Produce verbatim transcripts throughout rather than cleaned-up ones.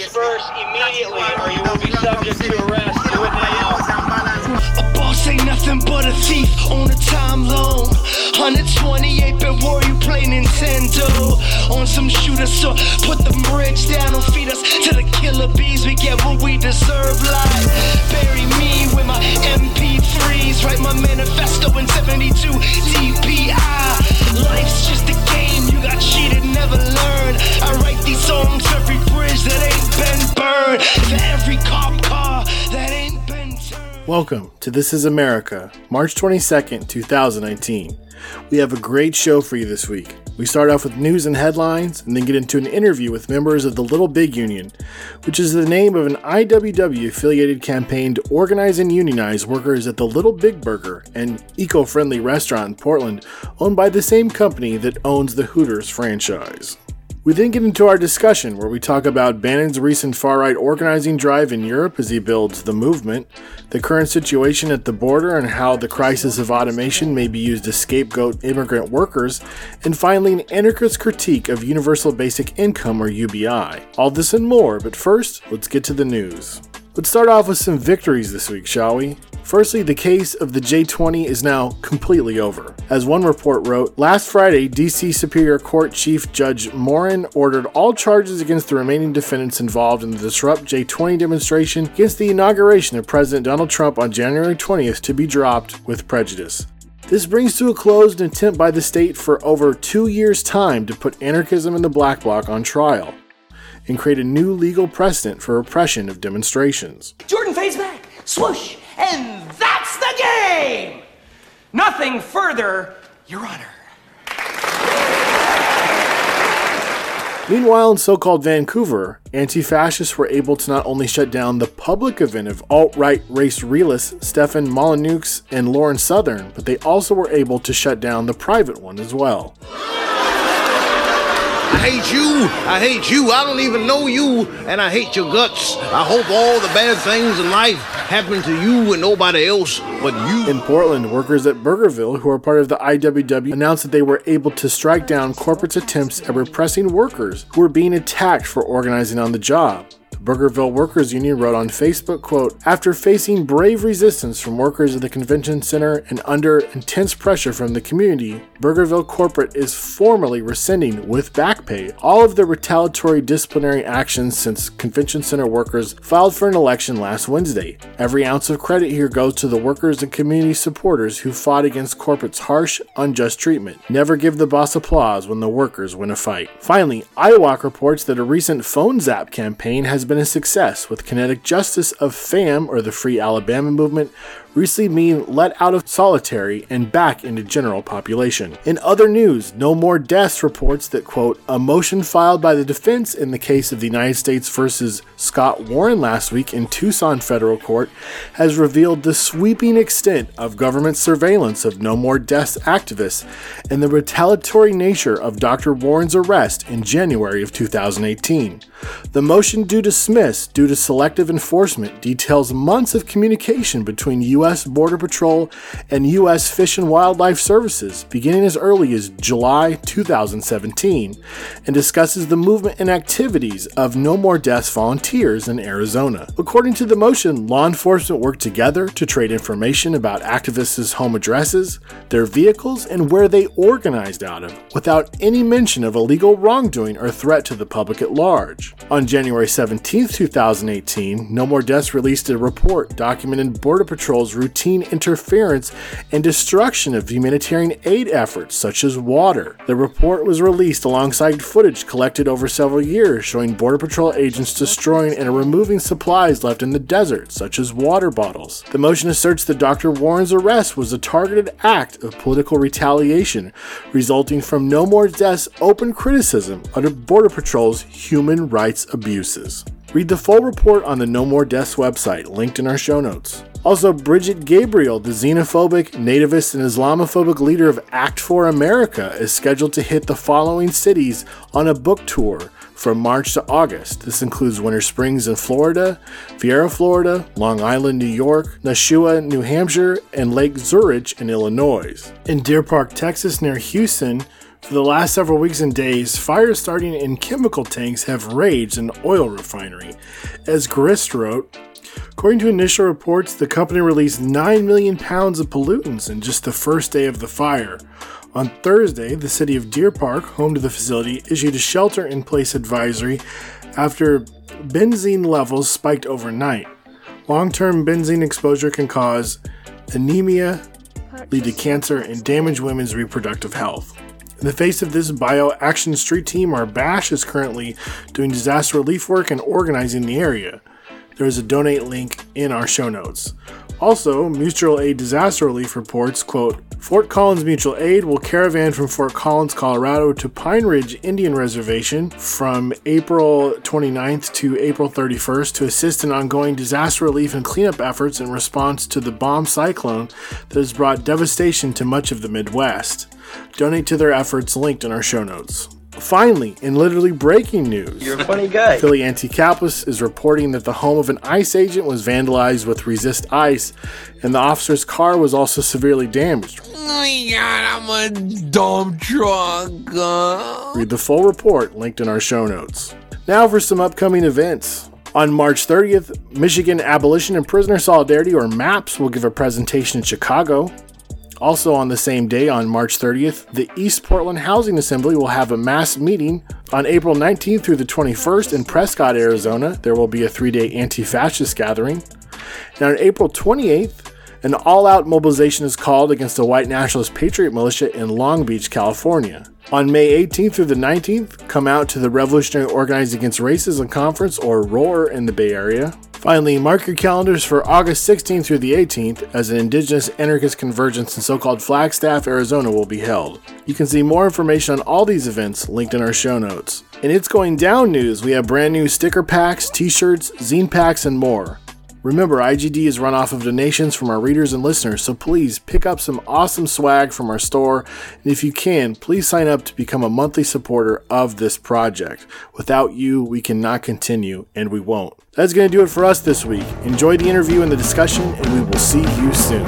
disperse immediately or you will be subject to arrest. Do it now. A boss ain't nothing but a thief on a time loan. one twenty-eight bit war, you play Nintendo. On some shooter, so put the bridge down. Don't feed us to the killer bees. We get what we deserve. Like bury me with my M P threes. Write my manifesto in seventy-two D P I. Life's just a game. You got cheated, never learned. I write these songs for every bridge that ain't been burned. For every cop car that ain't been turned. Welcome to This Is America, March twenty-second, twenty nineteen. We have a great show for you this week. We start off with news and headlines, and then get into an interview with members of the Little Big Union, which is the name of an I W W-affiliated campaign to organize and unionize workers at the Little Big Burger, an eco-friendly restaurant in Portland, owned by the same company that owns the Hooters franchise. We then get into our discussion where we talk about Bannon's recent far-right organizing drive in Europe as he builds the movement, the current situation at the border and how the crisis of automation may be used to scapegoat immigrant workers, and finally an anarchist critique of Universal Basic Income or U B I. All this and more, but first, let's get to the news. Let's start off with some victories this week, shall we? Firstly, the case of the J twenty is now completely over. As one report wrote, last Friday, D C Superior Court Chief Judge Morin ordered all charges against the remaining defendants involved in the Disrupt J twenty demonstration against the inauguration of President Donald Trump on January twentieth to be dropped with prejudice. This brings to a close an attempt by the state for over two years' time to put anarchism and the Black Bloc on trial and create a new legal precedent for repression of demonstrations. Jordan fades back, swoosh, and that's the game! Nothing further, Your Honor. Meanwhile, in so-called Vancouver, anti-fascists were able to not only shut down the public event of alt-right race realists Stefan Molyneux and Lauren Southern, but they also were able to shut down the private one as well. I hate you, I hate you, I don't even know you, and I hate your guts. I hope all the bad things in life happen to you and nobody else but you. In Portland, workers at Burgerville, who are part of the I W W, announced that they were able to strike down corporate's attempts at repressing workers who were being attacked for organizing on the job. The Burgerville Workers Union wrote on Facebook, quote, after facing brave resistance from workers at the convention center and under intense pressure from the community, Burgerville Corporate is formally rescinding, with back pay, all of the retaliatory disciplinary actions since convention center workers filed for an election last Wednesday. Every ounce of credit here goes to the workers and community supporters who fought against corporate's harsh, unjust treatment. Never give the boss applause when the workers win a fight. Finally, IWOC reports that a recent phone zap campaign has been a success, with kinetic justice of FAM, or the Free Alabama Movement, recently being let out of solitary and back into general population. In other news, No More Deaths reports that, quote, a motion filed by the defense in the case of the United States versus Scott Warren last week in Tucson federal court has revealed the sweeping extent of government surveillance of No More Deaths activists and the retaliatory nature of Doctor Warren's arrest in January of two thousand eighteen. The motion due dismiss due to selective enforcement details months of communication between U S Border Patrol and U S Fish and Wildlife Services beginning as early as July two thousand seventeen and discusses the movement and activities of No More Deaths volunteers in Arizona. According to the motion, law enforcement worked together to trade information about activists' home addresses, their vehicles, and where they organized out of, without any mention of illegal wrongdoing or threat to the public at large. On January seventeenth, two thousand eighteen, No More Deaths released a report documenting Border Patrol's routine interference and destruction of humanitarian aid efforts such as water. The report was released alongside footage collected over several years showing Border Patrol agents destroying and removing supplies left in the desert, such as water bottles. The motion asserts that Doctor Warren's arrest was a targeted act of political retaliation, resulting from No More Deaths' open criticism of Border Patrol's human rights abuses. Read the full report on the No More Deaths website, linked in our show notes. Also, Bridget Gabriel, the xenophobic, nativist, and Islamophobic leader of Act for America, is scheduled to hit the following cities on a book tour from March to August. This includes Winter Springs in Florida, Viera, Florida, Long Island, New York, Nashua, New Hampshire, and Lake Zurich in Illinois. In Deer Park, Texas, near Houston, For the last several weeks and days, fires starting in chemical tanks have raged in an oil refinery. As Grist wrote, according to initial reports, the company released nine million pounds of pollutants in just the first day of the fire. On Thursday, the city of Deer Park, home to the facility, issued a shelter-in-place advisory after benzene levels spiked overnight. Long-term benzene exposure can cause anemia, lead to cancer, and damage women's reproductive health. In the face of this, Bio-Action Street Team, or BASH, is currently doing disaster relief work and organizing the area. There is a donate link in our show notes. Also, Mutual Aid Disaster Relief reports, quote, Fort Collins Mutual Aid will caravan from Fort Collins, Colorado to Pine Ridge Indian Reservation from April twenty-ninth to April thirty-first to assist in ongoing disaster relief and cleanup efforts in response to the bomb cyclone that has brought devastation to much of the Midwest. Donate to their efforts linked in our show notes. Finally, in literally breaking news, You're a funny guy. Philly Anti-Capitalist is reporting that the home of an ICE agent was vandalized with Resist ICE, and the officer's car was also severely damaged. Oh my god, I'm a dump truck. Uh. Read the full report linked in our show notes. Now for some upcoming events. On March thirtieth, Michigan Abolition and Prisoner Solidarity, or MAPS, will give a presentation in Chicago. Also on the same day, on March thirtieth, the East Portland Housing Assembly will have a mass meeting. On April nineteenth through the twenty-first in Prescott, Arizona, there will be a three-day anti-fascist gathering. And on April twenty-eighth, an all-out mobilization is called against the white nationalist Patriot Militia in Long Beach, California. On May eighteenth through the nineteenth, come out to the Revolutionary Organizing Against Racism Conference, or ROAR, in the Bay Area. Finally, mark your calendars for August sixteenth through the eighteenth as an Indigenous Anarchist Convergence in so-called Flagstaff, Arizona will be held. You can see more information on all these events linked in our show notes. In It's Going Down news, we have brand new sticker packs, t-shirts, zine packs, and more. Remember, I G D is run off of donations from our readers and listeners, so please pick up some awesome swag from our store, and if you can, please sign up to become a monthly supporter of this project. Without you, we cannot continue, and we won't. That's going to do it for us this week. Enjoy the interview and the discussion, and we will see you soon.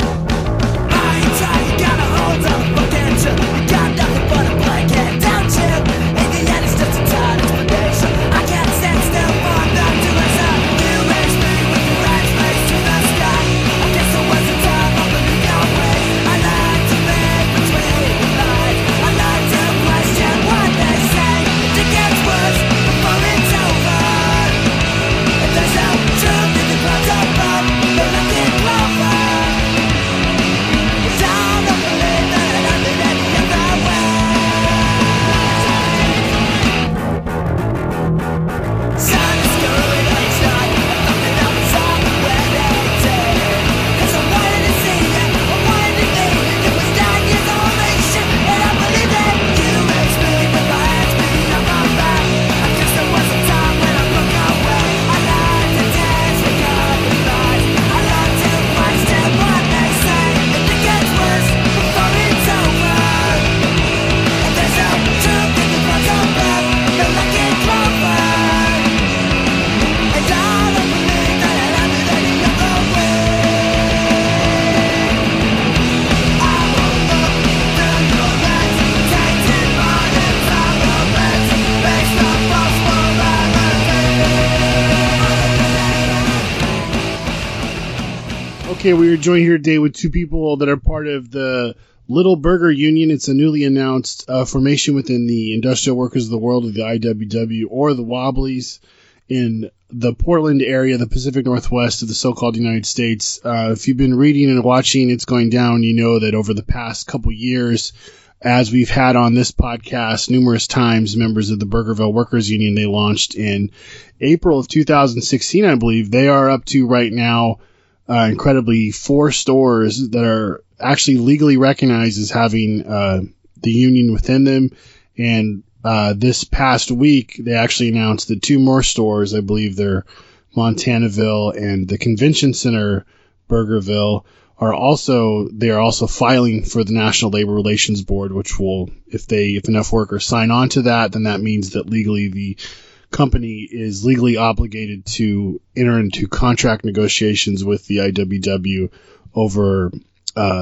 Okay, we are joined here today with two people that are part of the Little Burger Union. It's a newly announced uh, formation within the Industrial Workers of the World, of the I W W, or the Wobblies, in the Portland area, the Pacific Northwest of the so-called United States. Uh, if you've been reading and watching It's Going Down, you know that over the past couple years, as we've had on this podcast numerous times, members of the Burgerville Workers Union, they launched in April of two thousand sixteen, I believe. They are up to right now, uh, incredibly, four stores that are actually legally recognized as having uh, the union within them. And uh, this past week, they actually announced that two more stores, I believe they're Montanaville and the Convention Center, Burgerville, are also they are also filing for the National Labor Relations Board, which will, if they if enough workers sign on to that, then that means that legally the company is legally obligated to enter into contract negotiations with the I W W over uh,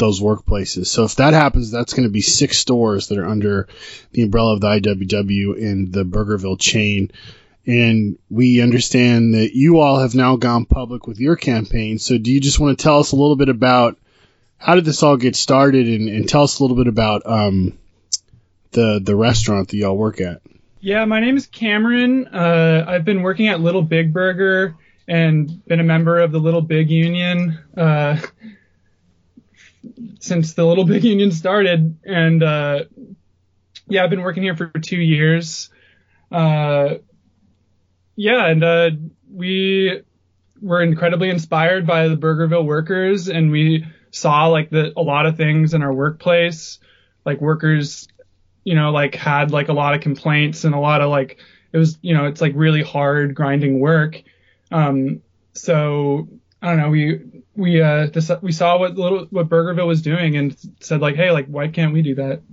those workplaces. So if that happens, that's going to be six stores that are under the umbrella of the I W W in the Burgerville chain. And we understand that you all have now gone public with your campaign. So do you just want to tell us a little bit about how did this all get started, and, and tell us a little bit about um, the the restaurant that y'all work at? Yeah, my name is Cameron. Uh, I've been working at Little Big Burger and been a member of the Little Big Union uh, since the Little Big Union started. And uh, yeah, I've been working here for two years. Uh, yeah, and uh, we were incredibly inspired by the Burgerville workers, and we saw like the a lot of things in our workplace, like workers, you know, like had like a lot of complaints and a lot of like, it was, you know, it's like really hard grinding work. Um, so I don't know, we, we, uh, this, we saw what little, what Burgerville was doing and said like, hey, like, why can't we do that?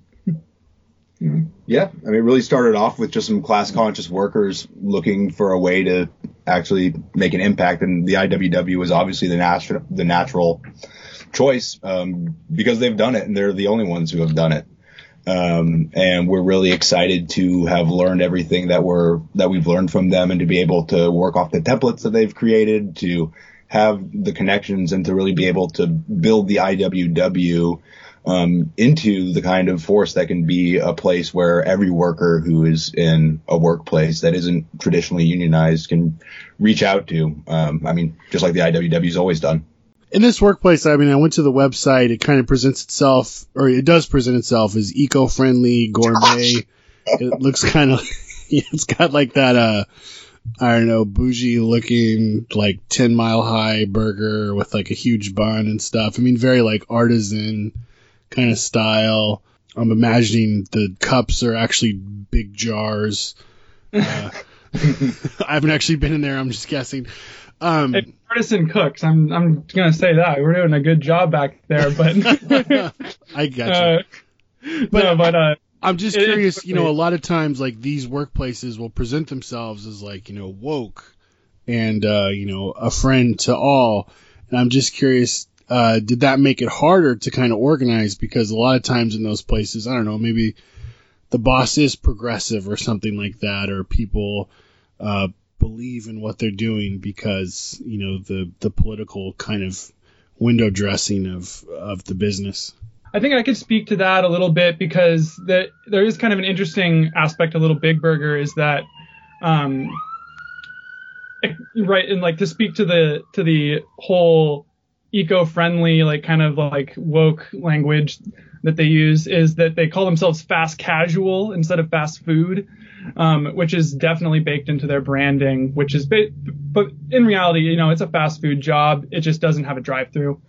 Yeah. yeah. I mean, it really started off with just some class conscious workers looking for a way to actually make an impact. And the I W W was obviously the natural, the natural choice, um, because they've done it and they're the only ones who have done it. Um, and we're really excited to have learned everything that we're, that we've learned from them, and to be able to work off the templates that they've created, to have the connections, and to really be able to build the I W W um, into the kind of force that can be a place where every worker who is in a workplace that isn't traditionally unionized can reach out to. Um, I mean, just like the I W W has always done. In this workplace, I mean, I went to the website. It kind of presents itself, or it does present itself as eco-friendly, gourmet. It looks kind of, it's got like that, uh, I don't know, bougie looking, like ten mile high burger with like a huge bun and stuff. I mean, very like artisan kind of style. I'm imagining the cups are actually big jars. Uh, I haven't actually been in there. I'm just guessing. Um, hey, artisan cooks. I'm I'm gonna say that we're doing a good job back there, but I got you. Uh, but no, but uh, I'm just curious. You know, a lot of times like these workplaces will present themselves as like, you know, woke and uh, you know, a friend to all. And I'm just curious. Uh, did that make it harder to kind of organize? Because a lot of times in those places, I don't know, maybe the boss is progressive or something like that, or people uh, believe in what they're doing because, you know, the, the political kind of window dressing of, of the business. I think I could speak to that a little bit, because the, there is kind of an interesting aspect of Little Big Burger is that, um, right. And like to speak to the, to the whole eco-friendly, like kind of like woke language that they use, is that they call themselves fast casual instead of fast food, um, which is definitely baked into their branding, which is, ba- but in reality, you know, it's a fast food job. It just doesn't have a drive-through.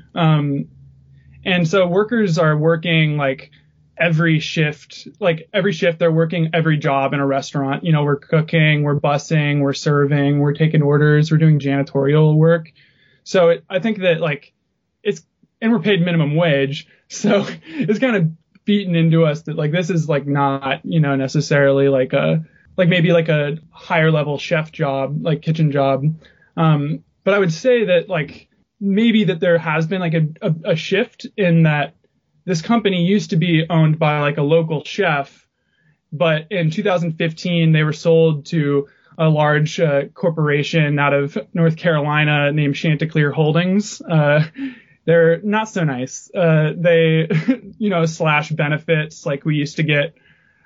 Um, and so workers are working like every shift, like every shift they're working every job in a restaurant. You know, we're cooking, we're bussing, we're serving, we're taking orders, we're doing janitorial work. So it, I think that like it's, and we're paid minimum wage. So it's kind of beaten into us that like, this is like not, you know, necessarily like a, like maybe like a higher level chef job, like kitchen job. Um, but I would say that like maybe that there has been like a, a, a shift in that this company used to be owned by like a local chef, but in two thousand fifteen, they were sold to a large uh, corporation out of North Carolina named Chanticleer Holdings. Uh, they're not so nice. Uh, they, you know, slash benefits. Like we used to get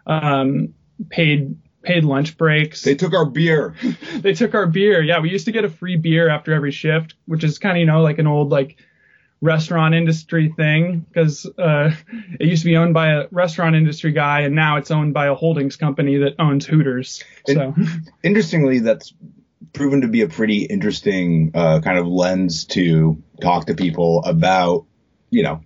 um, paid paid lunch breaks. They took our beer. They took our beer. Yeah, we used to get a free beer after every shift, which is kind of, you know, like an old like restaurant industry thing, because uh, it used to be owned by a restaurant industry guy, and now it's owned by a holdings company that owns Hooters. So, and interestingly, that's proven to be a pretty interesting uh, kind of lens to talk to people about, you know,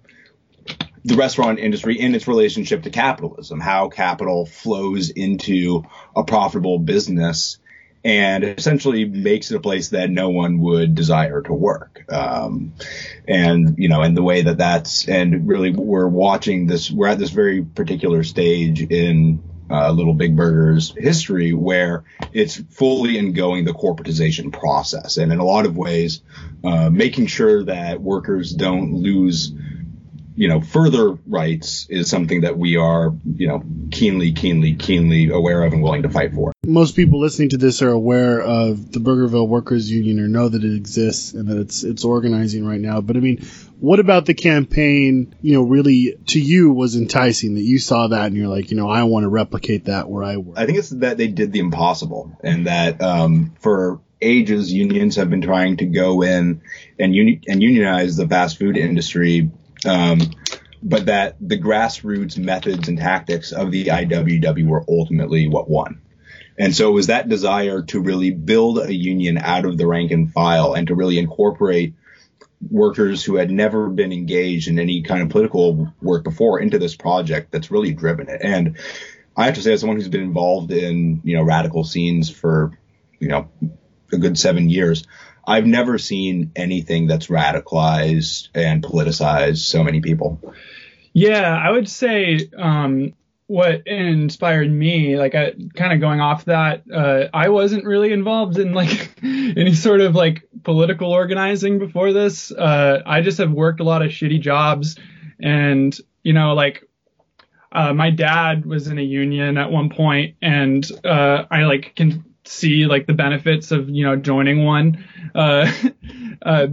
the restaurant industry in its relationship to capitalism, how capital flows into a profitable business and essentially makes it a place that no one would desire to work. Um, and, you know, and the way that that's, and really we're watching this, we're at this very particular stage in uh, Little Big Burger's history where it's fully ingoing the corporatization process. And in a lot of ways, uh, making sure that workers don't lose you know, further rights is something that we are, you know, keenly, keenly, keenly aware of and willing to fight for. Most people listening to this are aware of the Burgerville Workers Union or know that it exists and that it's it's organizing right now. But I mean, what about the campaign, you know, really to you was enticing, that you saw that and you're like, you know, I want to replicate that where I work? I think it's that they did the impossible, and that um, for ages unions have been trying to go in and uni- and unionize the fast food industry. Um, but that the grassroots methods and tactics of the I W W were ultimately what won. And so it was that desire to really build a union out of the rank and file and to really incorporate workers who had never been engaged in any kind of political work before into this project that's really driven it. And I have to say, as someone who's been involved in, you know, radical scenes for, you know, a good seven years, I've never seen anything that's radicalized and politicized so many people. Yeah, I would say um, what inspired me, like I, kind of going off that, uh, I wasn't really involved in like any sort of like political organizing before this. Uh, I just have worked a lot of shitty jobs, and, you know, like uh, my dad was in a union at one point, and uh, I like can see like the benefits of, you know, joining one. Uh, uh,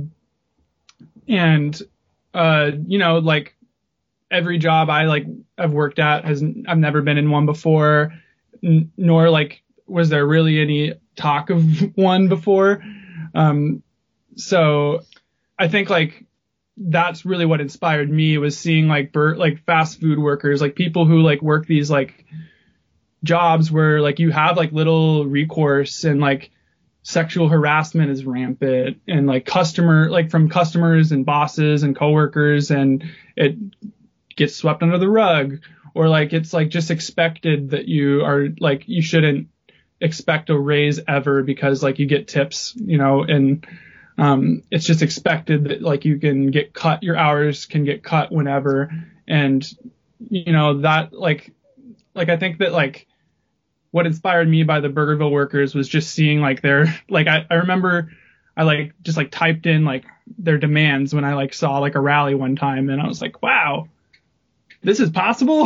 and, uh, you know, like every job I like I've worked at has, I've never been in one before, n- nor like, was there really any talk of one before? Um, so I think like, that's really what inspired me, was seeing like, bur- like fast food workers, like people who like work these like jobs where like you have like little recourse, and like sexual harassment is rampant, and like customer like from customers and bosses and coworkers, and it gets swept under the rug, or like it's like just expected that you are like, you shouldn't expect a raise ever because like you get tips, you know, and um it's just expected that like you can get cut, your hours can get cut whenever. And you know that like like I think that like what inspired me by the Burgerville workers was just seeing like their, like, I, I remember I like just like typed in like their demands when I like saw like a rally one time, and I was like, wow, this is possible.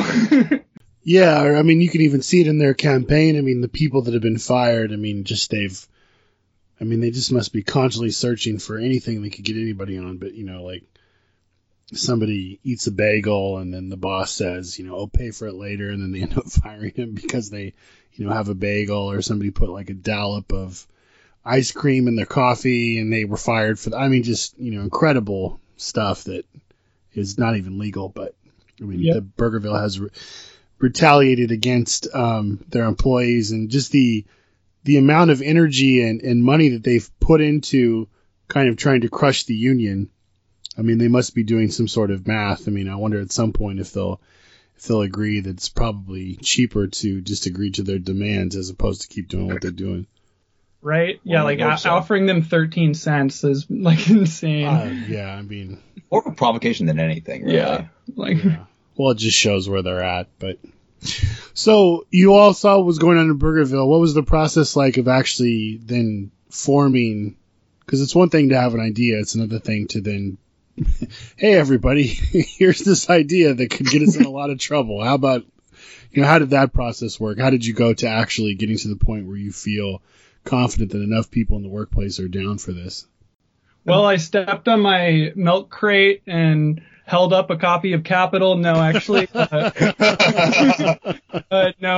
Yeah. I mean, you can even see it in their campaign. I mean, the people that have been fired, I mean, just they've, I mean, they just must be constantly searching for anything they could get anybody on. But, you know, like somebody eats a bagel and then the boss says, you know, I'll pay for it later. And then they end up firing him because they, you know, have a bagel, or somebody put like a dollop of ice cream in their coffee and they were fired for that. I mean, just, you know, incredible stuff that is not even legal. But I mean, yep. The Burgerville has re- retaliated against um, their employees, and just the, the amount of energy and, and money that they've put into kind of trying to crush the union. I mean, they must be doing some sort of math. I mean, I wonder at some point if they'll if they'll agree that it's probably cheaper to just agree to their demands as opposed to keep doing what they're doing. Right? Yeah, Well, like o- so. offering them thirteen cents is like insane. Uh, yeah, I mean, More of a provocation than anything, really. yeah. Like, yeah. Well, it just shows where they're at. But so you all saw what was going on in Burgerville. What was the process like of actually then forming? Because it's one thing to have an idea. It's another thing to then, hey, everybody, here's this idea that could get us in a lot of trouble. How about, you know, how did that process work? How did you go to actually getting to the point where you feel confident that enough people in the workplace are down for this? well, I stepped on my milk crate and held up a copy of Capital. No, actually, uh, uh, no,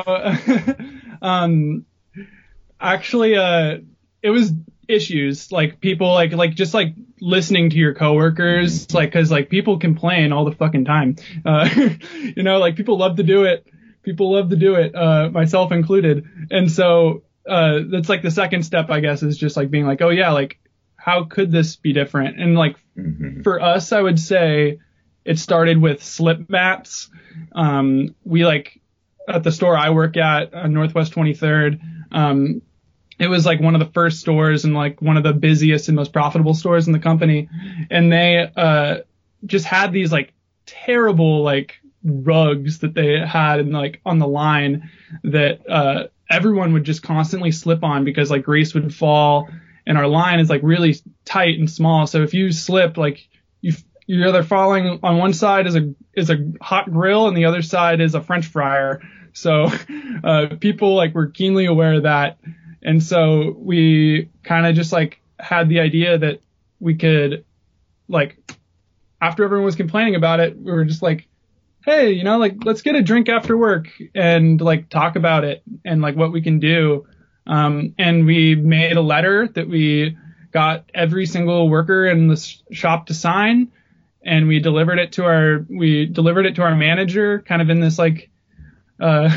um, actually, uh, it was issues like people like like just like listening to your coworkers, like because like people complain all the fucking time, uh you know, like people love to do it people love to do it uh myself included. And so uh that's like the second step, I guess, is just like being like, oh yeah, like how could this be different? And like mm-hmm. for us, I would say it started with slip mats. Um we like at the store I work at on Northwest twenty-third, um it was like one of the first stores and like one of the busiest and most profitable stores in the company. And they uh, just had these like terrible like rugs that they had and like on the line that uh, everyone would just constantly slip on because like grease would fall. And our line is like really tight and small. So if you slip, like you you're either following on one side is a is a hot grill and the other side is a French fryer. So uh, people like were keenly aware of that, and so we kind of just like had the idea that we could like after everyone was complaining about it, we were just like, hey, you know, like let's get a drink after work and like talk about it and like what we can do. Um, and we made a letter that we got every single worker in the shop to sign, and we delivered it to our we delivered it to our manager, kind of in this like, uh,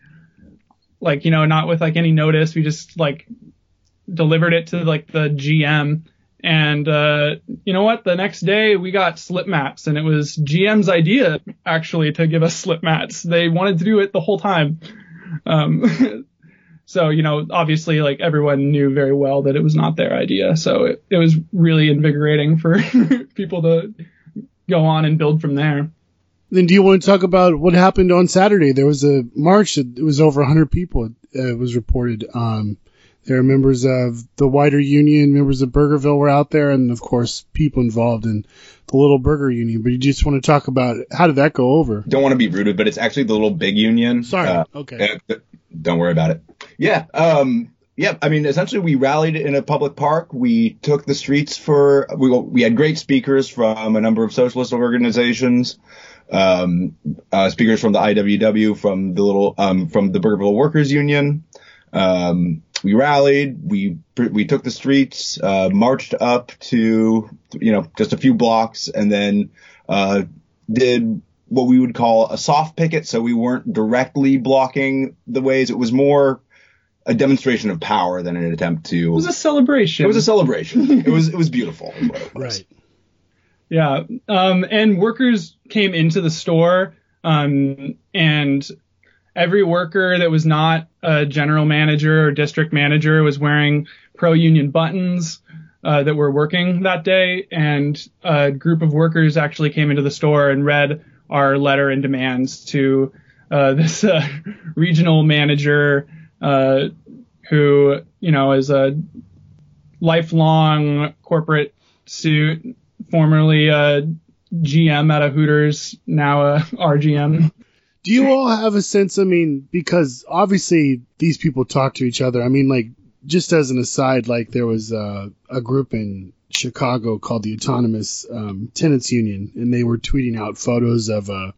like you know, not with like any notice. We just like delivered it to like the G M, and uh, you know what? The next day we got slip mats, and it was G M's idea actually to give us slip mats. They wanted to do it the whole time. Um, So, you know, obviously, like, everyone knew very well that it was not their idea. So it, it was really invigorating for people to go on and build from there. Then do you want to talk about what happened on Saturday? There was a march. It was over one hundred people, uh, it was reported. Um, there are members of the wider union, members of Burgerville were out there, and, of course, people involved in the Little Burger Union. But you just want to talk about how did that go over? Don't want to be rude, but it's actually the Little Big Union. Sorry. Uh, okay. Uh, don't worry about it. Yeah. Um, yeah. I mean, essentially, we rallied in a public park. We took the streets for we we had great speakers from a number of socialist organizations, um, uh, speakers from the I W W, from the little um, from the Burgerville Workers Union. Um, we rallied. We we took the streets, uh, marched up to you know just a few blocks, and then uh, did what we would call a soft picket. So we weren't directly blocking the ways. It was more a demonstration of power than an attempt to. It was a celebration. It was a celebration. it was it was beautiful. Is what it was. Right. Yeah. Um, and workers came into the store, um, and every worker that was not a general manager or district manager was wearing pro-union buttons uh, that were working that day. And a group of workers actually came into the store and read our letter and demands to uh, this uh, regional manager uh, who, you know, is a lifelong corporate suit, formerly a G M at a Hooters, now a R G M. Do you all have a sense, I mean, because obviously these people talk to each other. I mean, like, just as an aside, like there was uh, a group in Chicago called the Autonomous um, Tenants Union, and they were tweeting out photos of uh,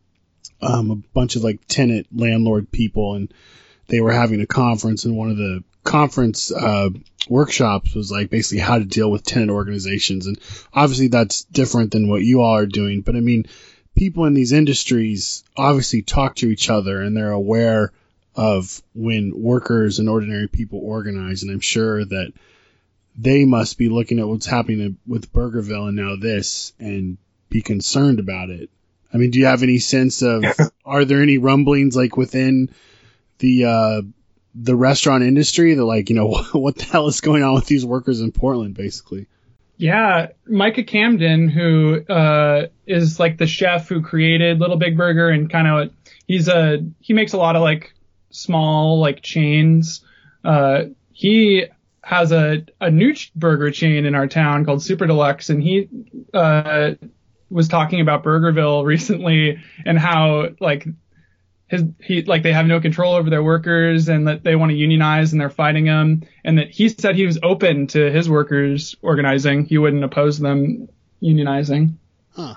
um, a bunch of like tenant landlord people, and they were having a conference, and one of the conference uh, workshops was like basically how to deal with tenant organizations, and obviously that's different than what you all are doing, but I mean, people in these industries obviously talk to each other, and they're aware of when workers and ordinary people organize, and I'm sure that they must be looking at what's happening with Burgerville and now this and be concerned about it. I mean, do you have any sense of, are there any rumblings like within the, uh, the restaurant industry that like, you know, what the hell is going on with these workers in Portland, basically? Yeah. Micah Camden, who, uh, is like the chef who created Little Big Burger, and kind of, he's a, he makes a lot of like small, like chains. Uh, he, has a, a new burger chain in our town called Super Deluxe, and he uh, was talking about Burgerville recently and how like his he like they have no control over their workers and that they want to unionize and they're fighting them, and that he said he was open to his workers organizing. He wouldn't oppose them unionizing. Huh.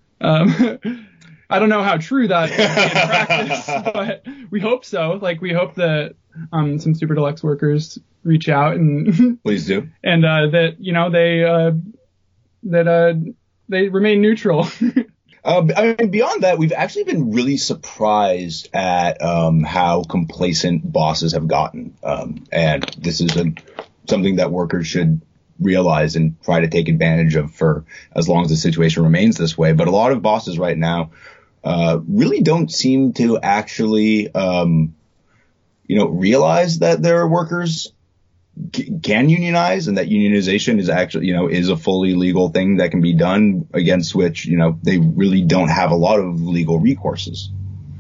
Um, I don't know how true that is in practice, but we hope so. Like we hope that um, some Super Deluxe workers reach out and please do, and uh, that you know they uh, that uh, they remain neutral. uh, I mean, beyond that, we've actually been really surprised at um, how complacent bosses have gotten, um, and this is a, something that workers should realize and try to take advantage of for as long as the situation remains this way. But a lot of bosses right now uh, really don't seem to actually, um, you know, realize that their workers can unionize and that unionization is actually, you know, is a fully legal thing that can be done, against which, you know, they really don't have a lot of legal recourses.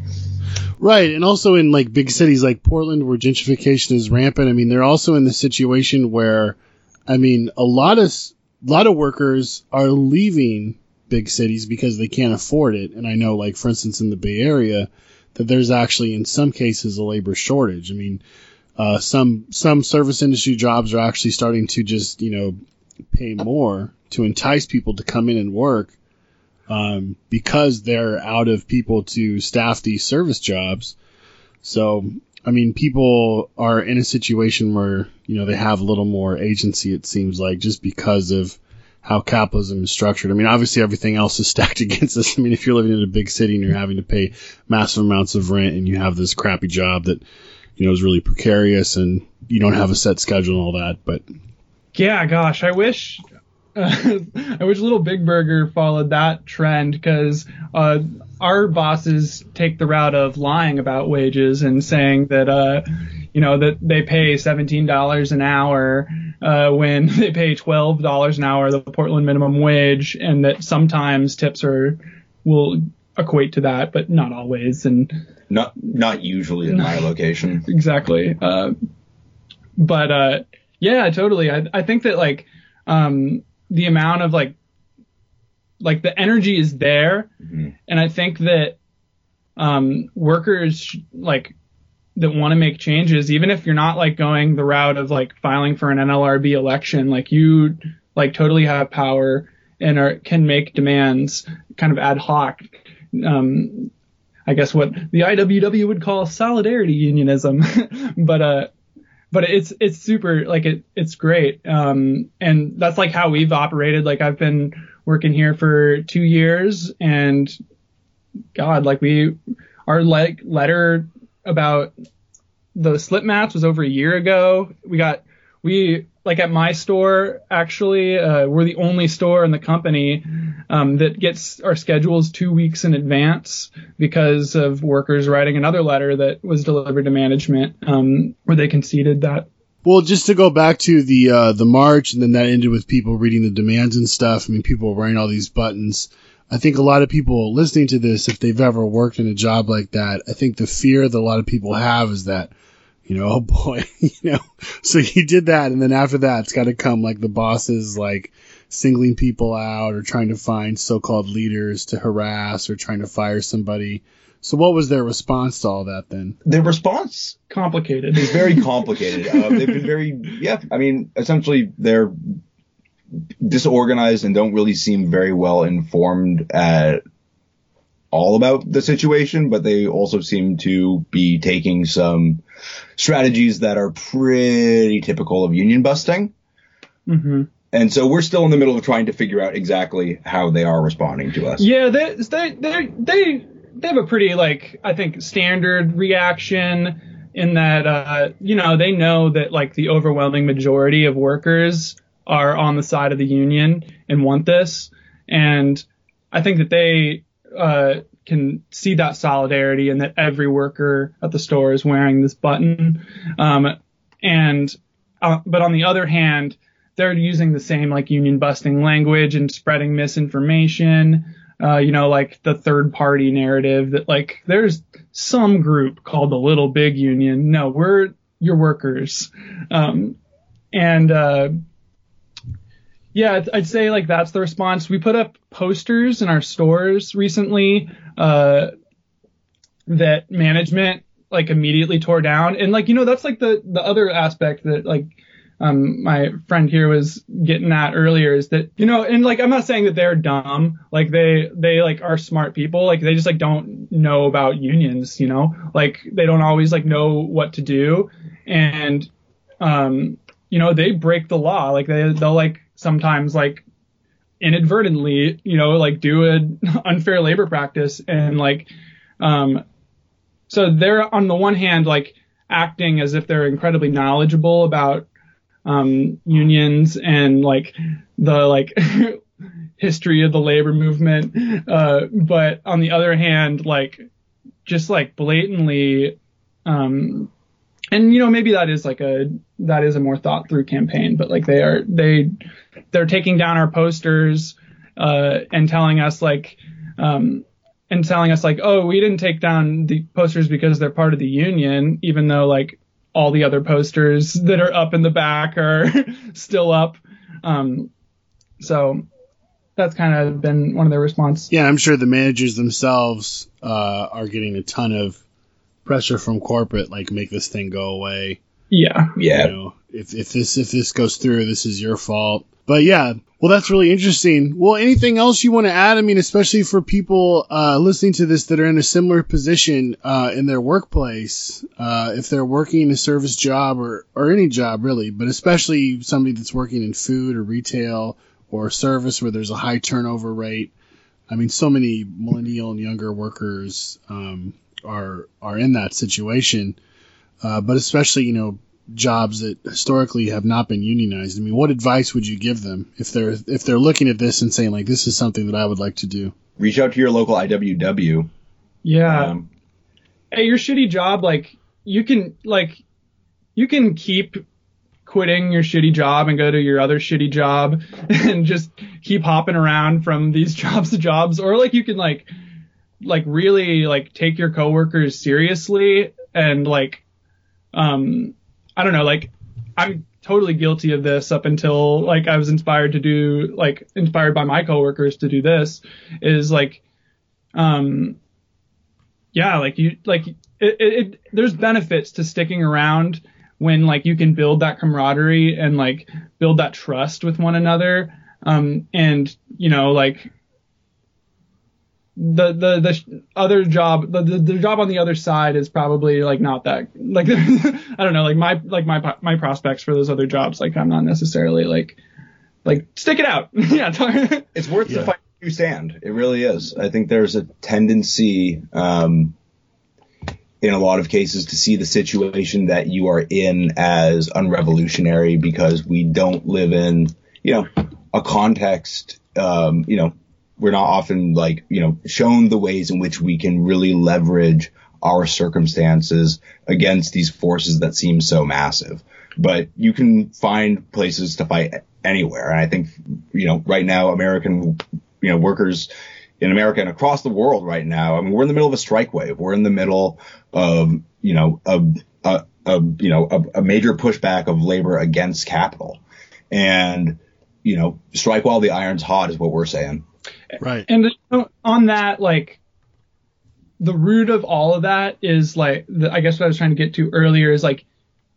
Right. And also in like big cities like Portland where gentrification is rampant, I mean, they're also in the situation where, I mean, a lot of, a lot of workers are leaving big cities because they can't afford it. And I know, like, for instance, in the Bay Area, that there's actually, in some cases, a labor shortage. I mean, uh, some some service industry jobs are actually starting to just, you know, pay more to entice people to come in and work um, because they're out of people to staff these service jobs. So, I mean, people are in a situation where, you know, they have a little more agency, it seems like, just because of how capitalism is structured. I mean, obviously everything else is stacked against us. I mean, if you're living in a big city and you're having to pay massive amounts of rent and you have this crappy job that, you know, is really precarious and you don't have a set schedule and all that, but yeah, gosh, I wish uh, I wish Little Big Burger followed that trend, because uh, our bosses take the route of lying about wages and saying that, uh, you know, that they pay seventeen dollars an hour uh, when they pay twelve dollars an hour, the Portland minimum wage, and that sometimes tips are will equate to that, but not always. And not not usually in my location. Exactly. Uh, but uh, yeah, totally. I I think that like um, the amount of like like the energy is there, mm-hmm. and I think that um, workers like that want to make changes, even if you're not like going the route of like filing for an N L R B election, like you like totally have power and are, can make demands kind of ad hoc. Um, I guess what the I W W would call solidarity unionism, but uh, but it's it's super like it it's great, um, and that's like how we've operated. Like I've been working here for two years, and God, like we our like letter about the slip mats was over a year ago. We got we like at my store actually uh, we're the only store in the company um, that gets our schedules two weeks in advance because of workers writing another letter that was delivered to management um, where they conceded that. Well, just to go back to the uh, the march, and then that ended with people reading the demands and stuff. I mean, people writing all these buttons. I think a lot of people listening to this, if they've ever worked in a job like that, I think the fear that a lot of people have is that, you know, oh boy, you know, so you did that, and then after that, it's got to come like the bosses like singling people out or trying to find so-called leaders to harass or trying to fire somebody. So what was their response to all that then? Their response? Complicated. It's very complicated. uh, they've been very, yeah, I mean, essentially they're disorganized and don't really seem very well informed at all about the situation, but they also seem to be taking some strategies that are pretty typical of union busting. Mm-hmm. And so we're still in the middle of trying to figure out exactly how they are responding to us. Yeah, they they they they, they have a pretty like I think standard reaction in that uh, you know, they know that like the overwhelming majority of workers are on the side of the union and want this, and I think that they uh, can see that solidarity and that every worker at the store is wearing this button. Um, and uh, but on the other hand, they're using the same like union busting language and spreading misinformation. Uh, you know, like the third party narrative that like there's some group called the Little Big Union. No, we're your workers. Um, and uh, yeah, I'd say like that's the response. We put up posters in our stores recently uh, that management like immediately tore down. And like, you know, that's like the, the other aspect that like um, my friend here was getting at earlier is that, you know, and like I'm not saying that they're dumb. Like they they like are smart people. Like they just like don't know about unions, you know, like they don't always like know what to do. And, um, you know, they break the law. Like they they'll like sometimes like inadvertently, you know, like do an unfair labor practice. And like, um, so they're on the one hand, like acting as if they're incredibly knowledgeable about, um, unions and like the like history of the labor movement. Uh, but on the other hand, like just like blatantly, um, and, you know, maybe that is like a, that is a more thought through campaign, but like they are, they, they're taking down our posters, uh, and telling us like, um, and telling us like, oh, we didn't take down the posters because they're part of the union, even though like all the other posters that are up in the back are still up. Um, so that's kind of been one of their response. Yeah, I'm sure the managers themselves uh, are getting a ton of pressure from corporate, like make this thing go away. Yeah, yeah. You know, if if this if this goes through, this is your fault. But yeah, well, that's really interesting. Well, anything else you want to add? I mean, especially for people uh, listening to this that are in a similar position uh, in their workplace, uh, if they're working a service job or, or any job really, but especially somebody that's working in food or retail or service where there's a high turnover rate. I mean, so many millennial and younger workers um, are are in that situation, uh, but especially, you know, jobs that historically have not been unionized. I mean, what advice would you give them if they're if they're looking at this and saying, like, this is something that I would like to do? Reach out to your local I W W. Yeah. Um, hey, your shitty job, like, you can like you can keep quitting your shitty job and go to your other shitty job and just keep hopping around from these jobs to jobs, or like you can like like really like take your coworkers seriously and like um I don't know, like, I'm totally guilty of this up until, like, I was inspired to do, like, inspired by my coworkers to do this, is, like, um, yeah, like, you, like, it, it, it there's benefits to sticking around when, like, you can build that camaraderie and, like, build that trust with one another, um, and, you know, like, the the the other job the, the the job on the other side is probably like not that like I don't know, like my like my my prospects for those other jobs, like I'm not necessarily like like stick it out. Yeah, it's worth yeah. the fight you stand. It really is. I think there's a tendency um in a lot of cases to see the situation that you are in as unrevolutionary because we don't live in, you know, a context, um you know, we're not often like, you know, shown the ways in which we can really leverage our circumstances against these forces that seem so massive. But you can find places to fight anywhere. And I think, you know, right now, American, you know, workers in America and across the world right now, I mean, we're in the middle of a strike wave. We're in the middle of, you know, a, a, a you know, a, a major pushback of labor against capital. And, you know, strike while the iron's hot is what we're saying. Right. And on that, like, the root of all of that is like, the, I guess what I was trying to get to earlier is like,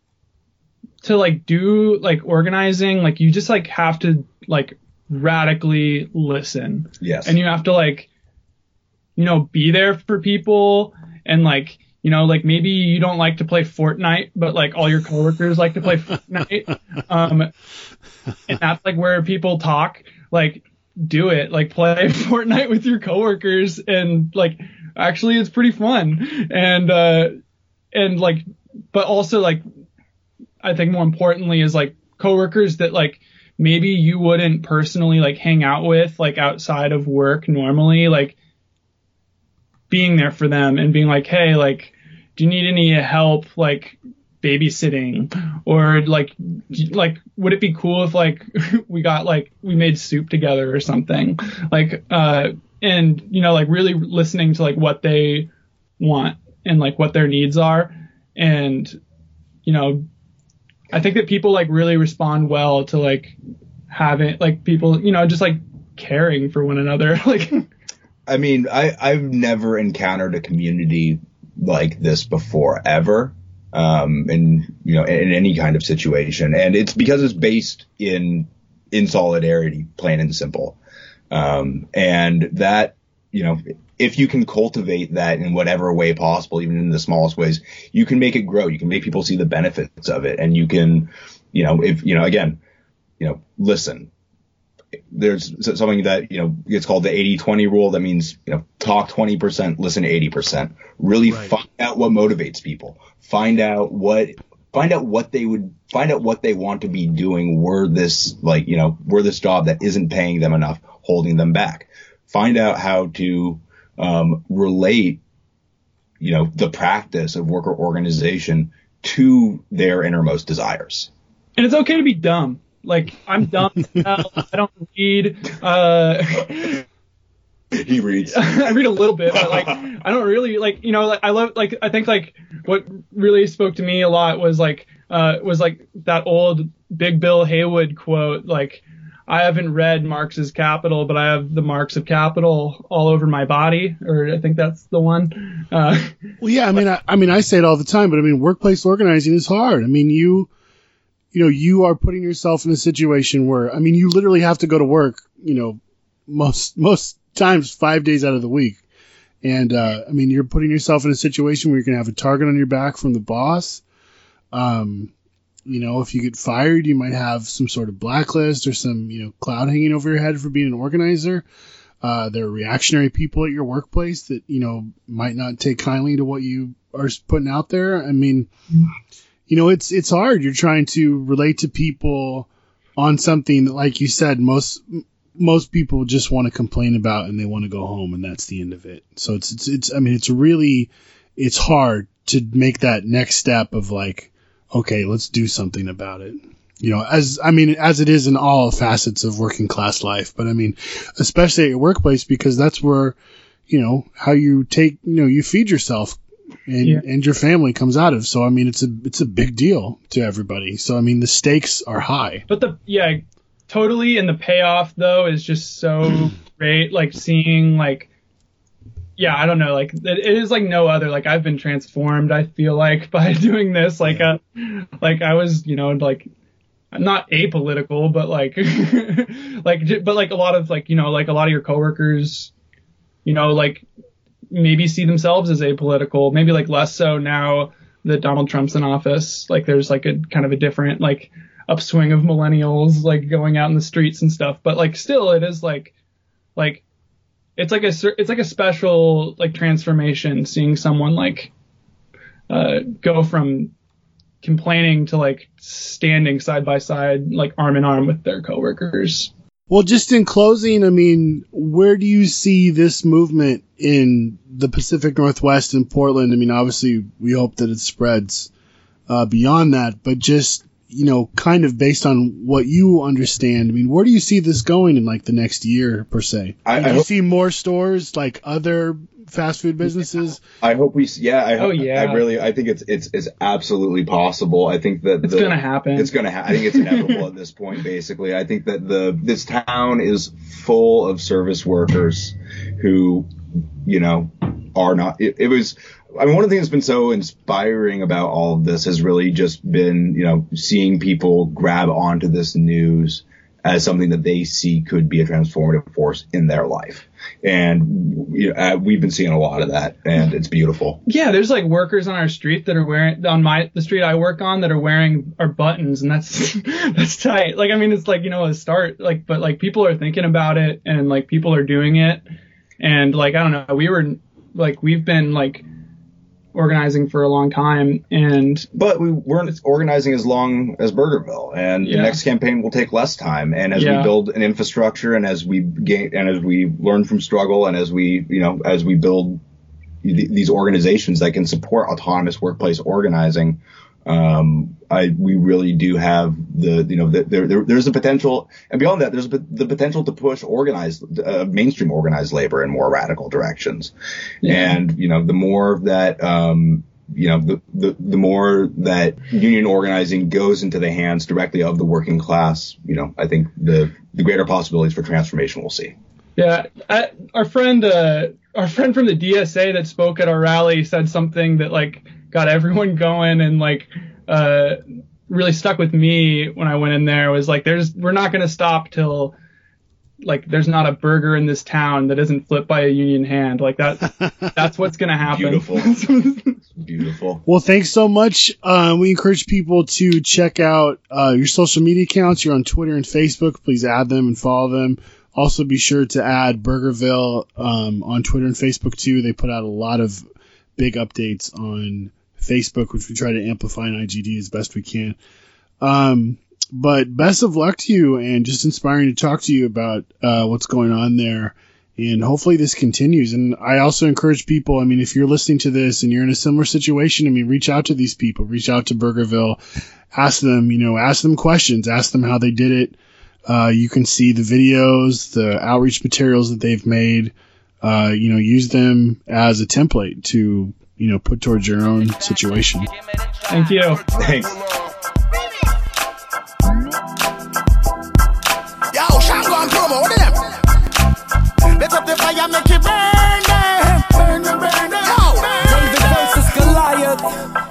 to like do like organizing, like you just like have to like radically listen. Yes. And you have to like, you know, be there for people and like, you know, like maybe you don't like to play Fortnite, but like all your coworkers like to play Fortnite. Um, and that's like where people talk, like, do it, like play Fortnite with your coworkers, and like actually it's pretty fun. And uh and like but also like I think more importantly is like coworkers that like maybe you wouldn't personally like hang out with like outside of work normally, like being there for them and being like, hey, like, do you need any help like babysitting, or like like would it be cool if like we got like we made soup together or something, like uh and you know, like really listening to like what they want and like what their needs are. And you know, I think that people like really respond well to like having like people, you know, just like caring for one another. Like I mean, I I've never encountered a community like this before ever. Um, and, you know, in any kind of situation. And it's because it's based in, in solidarity, plain and simple. Um, and that, you know, if you can cultivate that in whatever way possible, even in the smallest ways, you can make it grow. You can make people see the benefits of it. And you can, you know, if, you know, again, you know, listen, there's something that, you know, gets called the eighty twenty rule. That means, you know, talk twenty percent, listen eighty percent. Really right. Find out what motivates people. Find out what, find out what they would, find out what they want to be doing were this, like, you know, were this job that isn't paying them enough, holding them back. Find out how to, um, relate, you know, the practice of worker organization to their innermost desires. And it's okay to be dumb. Like, I'm dumb as hell. I don't read. Uh, he reads. I read a little bit, but like, I don't really like. You know, like I love. Like, I think like what really spoke to me a lot was like, uh, was like that old Big Bill Haywood quote. Like, I haven't read Marx's Capital, but I have the marks of capital all over my body, or I think that's the one. Uh, well, yeah, I mean, I, I mean, I say it all the time, but I mean, workplace organizing is hard. I mean, you, you know, you are putting yourself in a situation where, I mean, you literally have to go to work, you know, most, most times five days out of the week. And, uh, I mean, you're putting yourself in a situation where you're going to have a target on your back from the boss. Um, You know, if you get fired, you might have some sort of blacklist or some, you know, cloud hanging over your head for being an organizer. Uh, there are reactionary people at your workplace that, you know, might not take kindly to what you are putting out there. I mean, you know, it's it's hard. You're trying to relate to people on something that, like you said, most most people just want to complain about and they want to go home, and that's the end of it. So it's it's it's I mean, it's really it's hard to make that next step of like, okay, let's do something about it. You know, as, I mean, as it is in all facets of working class life, but I mean, especially at your workplace, because that's where, you know, how you take, you know, you feed yourself and, yeah. and your family comes out of. So, I mean, it's a, it's a big deal to everybody. So, I mean, the stakes are high. But the, yeah, totally. And the payoff though is just so great. Like seeing like, yeah, I don't know. Like it, it is like no other. Like I've been transformed, I feel like, by doing this. Like, uh, like I was, you know, like I'm not apolitical, but like, like, but like a lot of like, you know, like a lot of your coworkers, you know, like maybe see themselves as apolitical, maybe like less so now that Donald Trump's in office. Like there's like a kind of a different like upswing of millennials like going out in the streets and stuff. But like still, it is like, like. It's like a it's like a special like transformation seeing someone like uh, go from complaining to like standing side by side like arm in arm with their coworkers. Well, just in closing, I mean, where do you see this movement in the Pacific Northwest and Portland? I mean, obviously we hope that it spreads uh, beyond that, but just, you know, kind of based on what you understand, I mean, where do you see this going in like the next year per se? I, do I you hope, see more stores like other fast food businesses? I hope we, yeah, I hope, oh, yeah. I really, I think it's, it's, it's absolutely possible. I think that it's the, gonna happen. It's gonna happen. I think it's inevitable at this point, basically. I think that the, this town is full of service workers who, you know, are not, it, it was, I mean, one of the things that's been so inspiring about all of this has really just been, you know, seeing people grab onto this news as something that they see could be a transformative force in their life. And you know, uh, we've been seeing a lot of that, and it's beautiful. Yeah, there's like workers on our street that are wearing, on my the street I work on, that are wearing our buttons, and that's that's tight. Like, I mean, it's like, you know, a start, like, but like people are thinking about it, and like people are doing it, and like, I don't know, we were like, we've been like organizing for a long time, and but we weren't organizing as long as Burgerville, and yeah. the next campaign will take less time. And as yeah. we build an infrastructure, and as we gain, and as we learn from struggle, and as we, you know, as we build th- these organizations that can support autonomous workplace organizing, um, I we really do have the, you know, the, there, there there's the potential, and beyond that, there's the potential to push organized, uh, mainstream organized labor in more radical directions. Yeah. And, you know, the more that, um, you know, the, the, the more that union organizing goes into the hands directly of the working class, you know, I think the, the greater possibilities for transformation we'll see. Yeah. I, our friend, uh, our friend from the D S A that spoke at our rally said something that like got everyone going, and like, uh, really stuck with me when I went in there. Was like, there's, we're not going to stop till like there's not a burger in this town that isn't flipped by a union hand. Like that, that's what's going to happen. Beautiful. Beautiful. Well, thanks so much. Uh, we encourage people to check out uh, your social media accounts. You're on Twitter and Facebook. Please add them and follow them. Also, be sure to add Burgerville um, on Twitter and Facebook too. They put out a lot of big updates on Facebook, which we try to amplify in I G D as best we can. Um, but best of luck to you, and just inspiring to talk to you about uh, what's going on there. And hopefully this continues. And I also encourage people, I mean, if you're listening to this and you're in a similar situation, I mean, reach out to these people, reach out to Burgerville, ask them, you know, ask them questions, ask them how they did it. Uh, you can see the videos, the outreach materials that they've made, uh, you know, use them as a template to, you know, put towards your own situation. Thank you. Thanks. Yo, more them. Let up the fire, make it burn them. Burn them, burn them. Yo. David versus Goliath.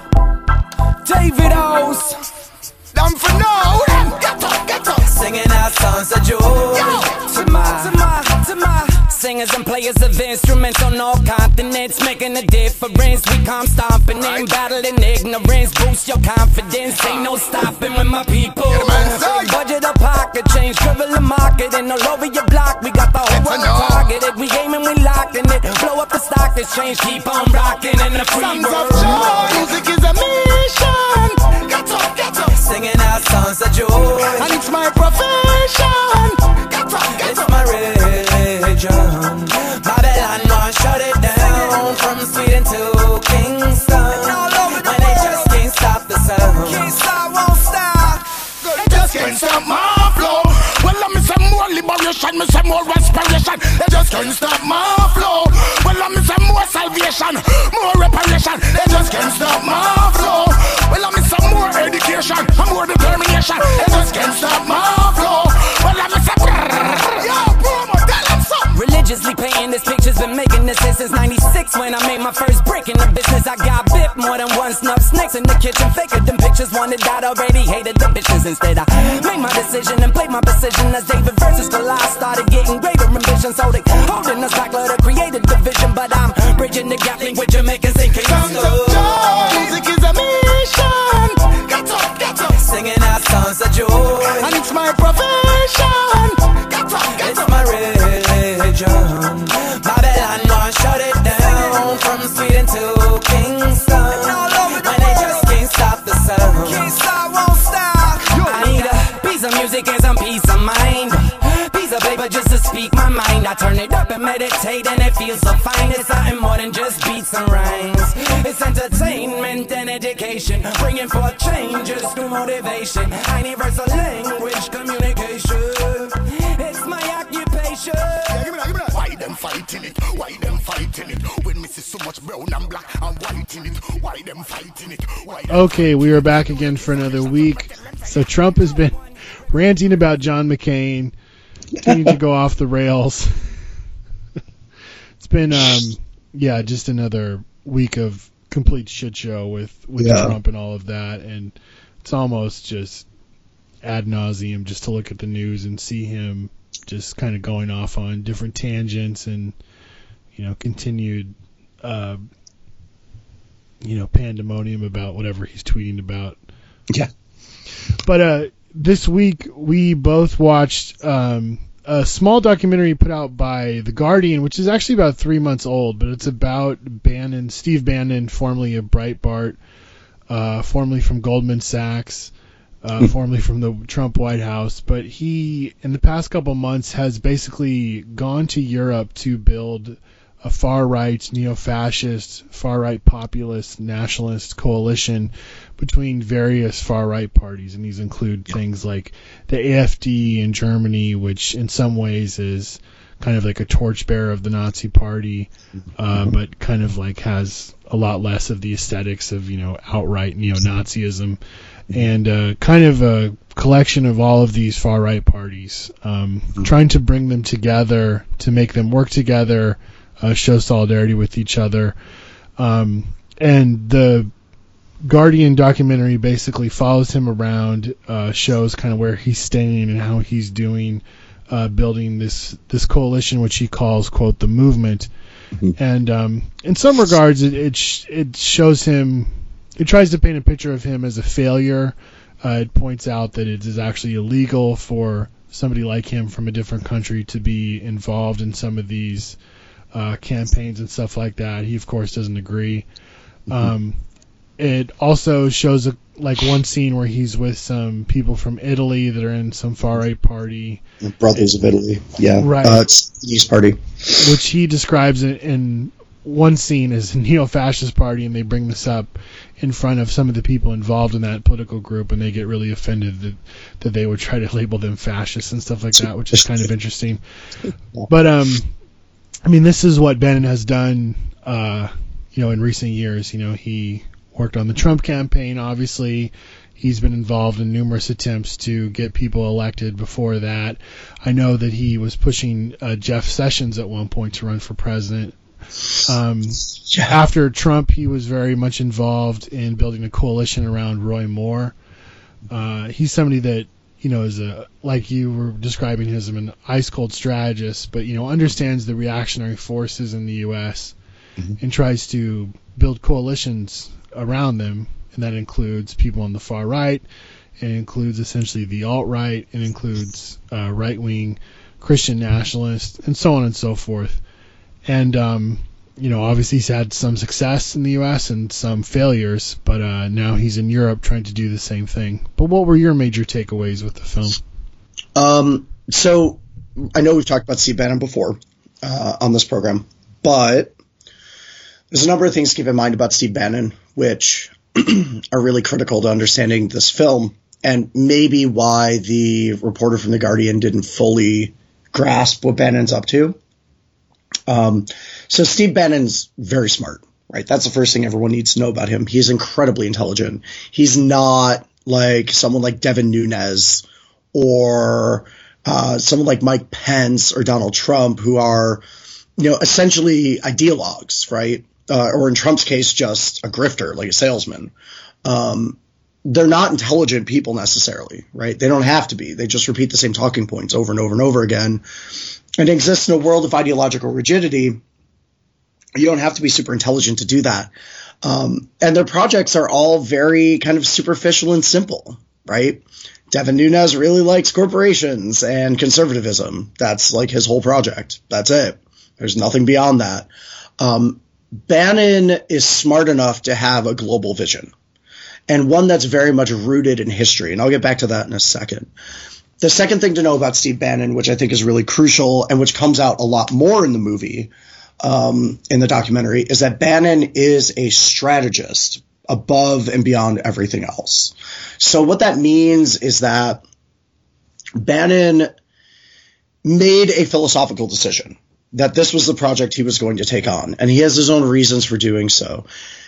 David O's. Them for now. Get up, get up. Singing our songs of joy. Yo. To my, to my, to my. Singers and players of instruments on all continents, making a difference. We come stomping in, battling ignorance. Boost your confidence, ain't no stopping with my people. Budget a pocket change, triple the market, and all over your block. We got the whole world targeted. We aiming, we locking it. Blow up the stock exchange, keep on rocking in the free Songs world. of joy, music is a mission. Get up, get up. Singing our songs of joy, and it's my profession. Get up, get it's up. my religion. Babylon won't shut it down, from Sweden to Kingston. When they just can't stop the sound. Can't stop, won't stop. They just can't stop my flow. Well, I'm some more liberation, me some more respiration. They just can't stop my flow. Well, I'm some more salvation, more reparation. They just can't stop my flow. Well, I'm some more education, and more determination. They just can't stop my flow. Well, I'm some yo, promo, tell them something. Religiously painting this picture's been making this since ninety-six when I made my first break in the business. I got bit more than one snuff snakes in the kitchen. Faker them pictures wanted that already hated the bitches. Instead I made my decision and played my position as David versus Goliath. Started getting greater ambition, so they holding us back, let her create a division. But I'm bridging the gap link with Jamaicans and Songs of joy, music is a mission. Get up, get up. Singing our songs of joy, and it's my profession. Get up, get it's up. my religion. Babylon won't shut it down, from Sweden to Kingston. When they just can't stop the sound. Can't stop, won't stop. I need a piece of music and some peace of mind. Piece of paper just to speak my mind. I turn it up and meditate and it feels so fine. It's something more than just beats and rhymes. It's entertainment and education, bringing forth changes through motivation. Universal language communication. It's my occupation. Yeah, give me that, give me that. Why them fighting it? Why them fighting it? When me see so much brown and black and white in it. Why them fighting it? Why them Okay, we are back again for another week. So Trump has been ranting about John McCain, continuing to go off the rails. It's been, um, yeah, just another week of complete shit show with, with Yeah. Trump and all of that. And it's almost just ad nauseum just to look at the news and see him just kind of going off on different tangents and, you know, continued, uh, you know, pandemonium about whatever he's tweeting about. Yeah. But uh, this week we both watched um, a small documentary put out by The Guardian, which is actually about three months old, but it's about Bannon, Steve Bannon, formerly of Breitbart, uh, formerly from Goldman Sachs, uh, formerly from the Trump White House. But he, in the past couple months, has basically gone to Europe to build a far-right, neo-fascist, far-right populist, nationalist coalition between various far-right parties. And these include things like the A F D in Germany, which in some ways is kind of like a torchbearer of the Nazi party, uh, but kind of like has a lot less of the aesthetics of, you know, outright neo-Nazism. And uh, kind of a collection of all of these far-right parties, um, trying to bring them together, to make them work together, Uh, show solidarity with each other. Um, and the Guardian documentary basically follows him around, uh, shows kind of where he's staying and how he's doing, uh, building this, this coalition, which he calls, quote, the movement. Mm-hmm. And um, in some regards, it, it, sh- it shows him, it tries to paint a picture of him as a failure. Uh, it points out that it is actually illegal for somebody like him from a different country to be involved in some of these Uh, campaigns and stuff like that. He, of course, doesn't agree. Mm-hmm. Um, it also shows a, like one scene where he's with some people from Italy that are in some far-right party. Brothers of Italy. Yeah. Right. Uh, it's the East Party. Which he describes in, in one scene as a neo-fascist party, and they bring this up in front of some of the people involved in that political group, and they get really offended that, that they would try to label them fascists and stuff like that, which is kind of interesting. But, um... I mean, this is what Bannon has done, uh, you know, in recent years. You know, he worked on the Trump campaign, obviously. He's been involved in numerous attempts to get people elected before that. I know that he was pushing uh, Jeff Sessions at one point to run for president. Um, yeah. After Trump, he was very much involved in building a coalition around Roy Moore. Uh, he's somebody that, you know, is a, like you were describing him as an ice cold strategist, but, you know, understands the reactionary forces in the U S mm-hmm. and tries to build coalitions around them. And that includes people on the far right. It includes essentially the alt-right. It includes uh, right-wing Christian nationalists and so on and so forth. And, um, you know, obviously he's had some success in the U S and some failures, but uh, now he's in Europe trying to do the same thing. But what were your major takeaways with the film? Um, so I know we've talked about Steve Bannon before uh, on this program, but there's a number of things to keep in mind about Steve Bannon, which are really critical to understanding this film, and maybe why the reporter from The Guardian didn't fully grasp what Bannon's up to. Um, so Steve Bannon's very smart, right? That's the first thing everyone needs to know about him. He's incredibly intelligent. He's not like someone like Devin Nunes or uh, someone like Mike Pence or Donald Trump, who are, you know, essentially ideologues, right? Uh, or in Trump's case, just a grifter, like a salesman. Um, they're not intelligent people necessarily, right? They don't have to be. They just repeat the same talking points over and over and over again. And exist in a world of ideological rigidity. You don't have to be super intelligent to do that. Um, and their projects are all very kind of superficial and simple, right? Devin Nunes really likes corporations and conservatism. That's like his whole project. That's it. There's nothing beyond that. Um, Bannon is smart enough to have a global vision, and one that's very much rooted in history. And I'll get back to that in a second. The second thing to know about Steve Bannon, which I think is really crucial and which comes out a lot more in the movie, um, in the documentary, is that Bannon is a strategist above and beyond everything else. So what that means is that Bannon made a philosophical decision that this was the project he was going to take on, and he has his own reasons for doing so.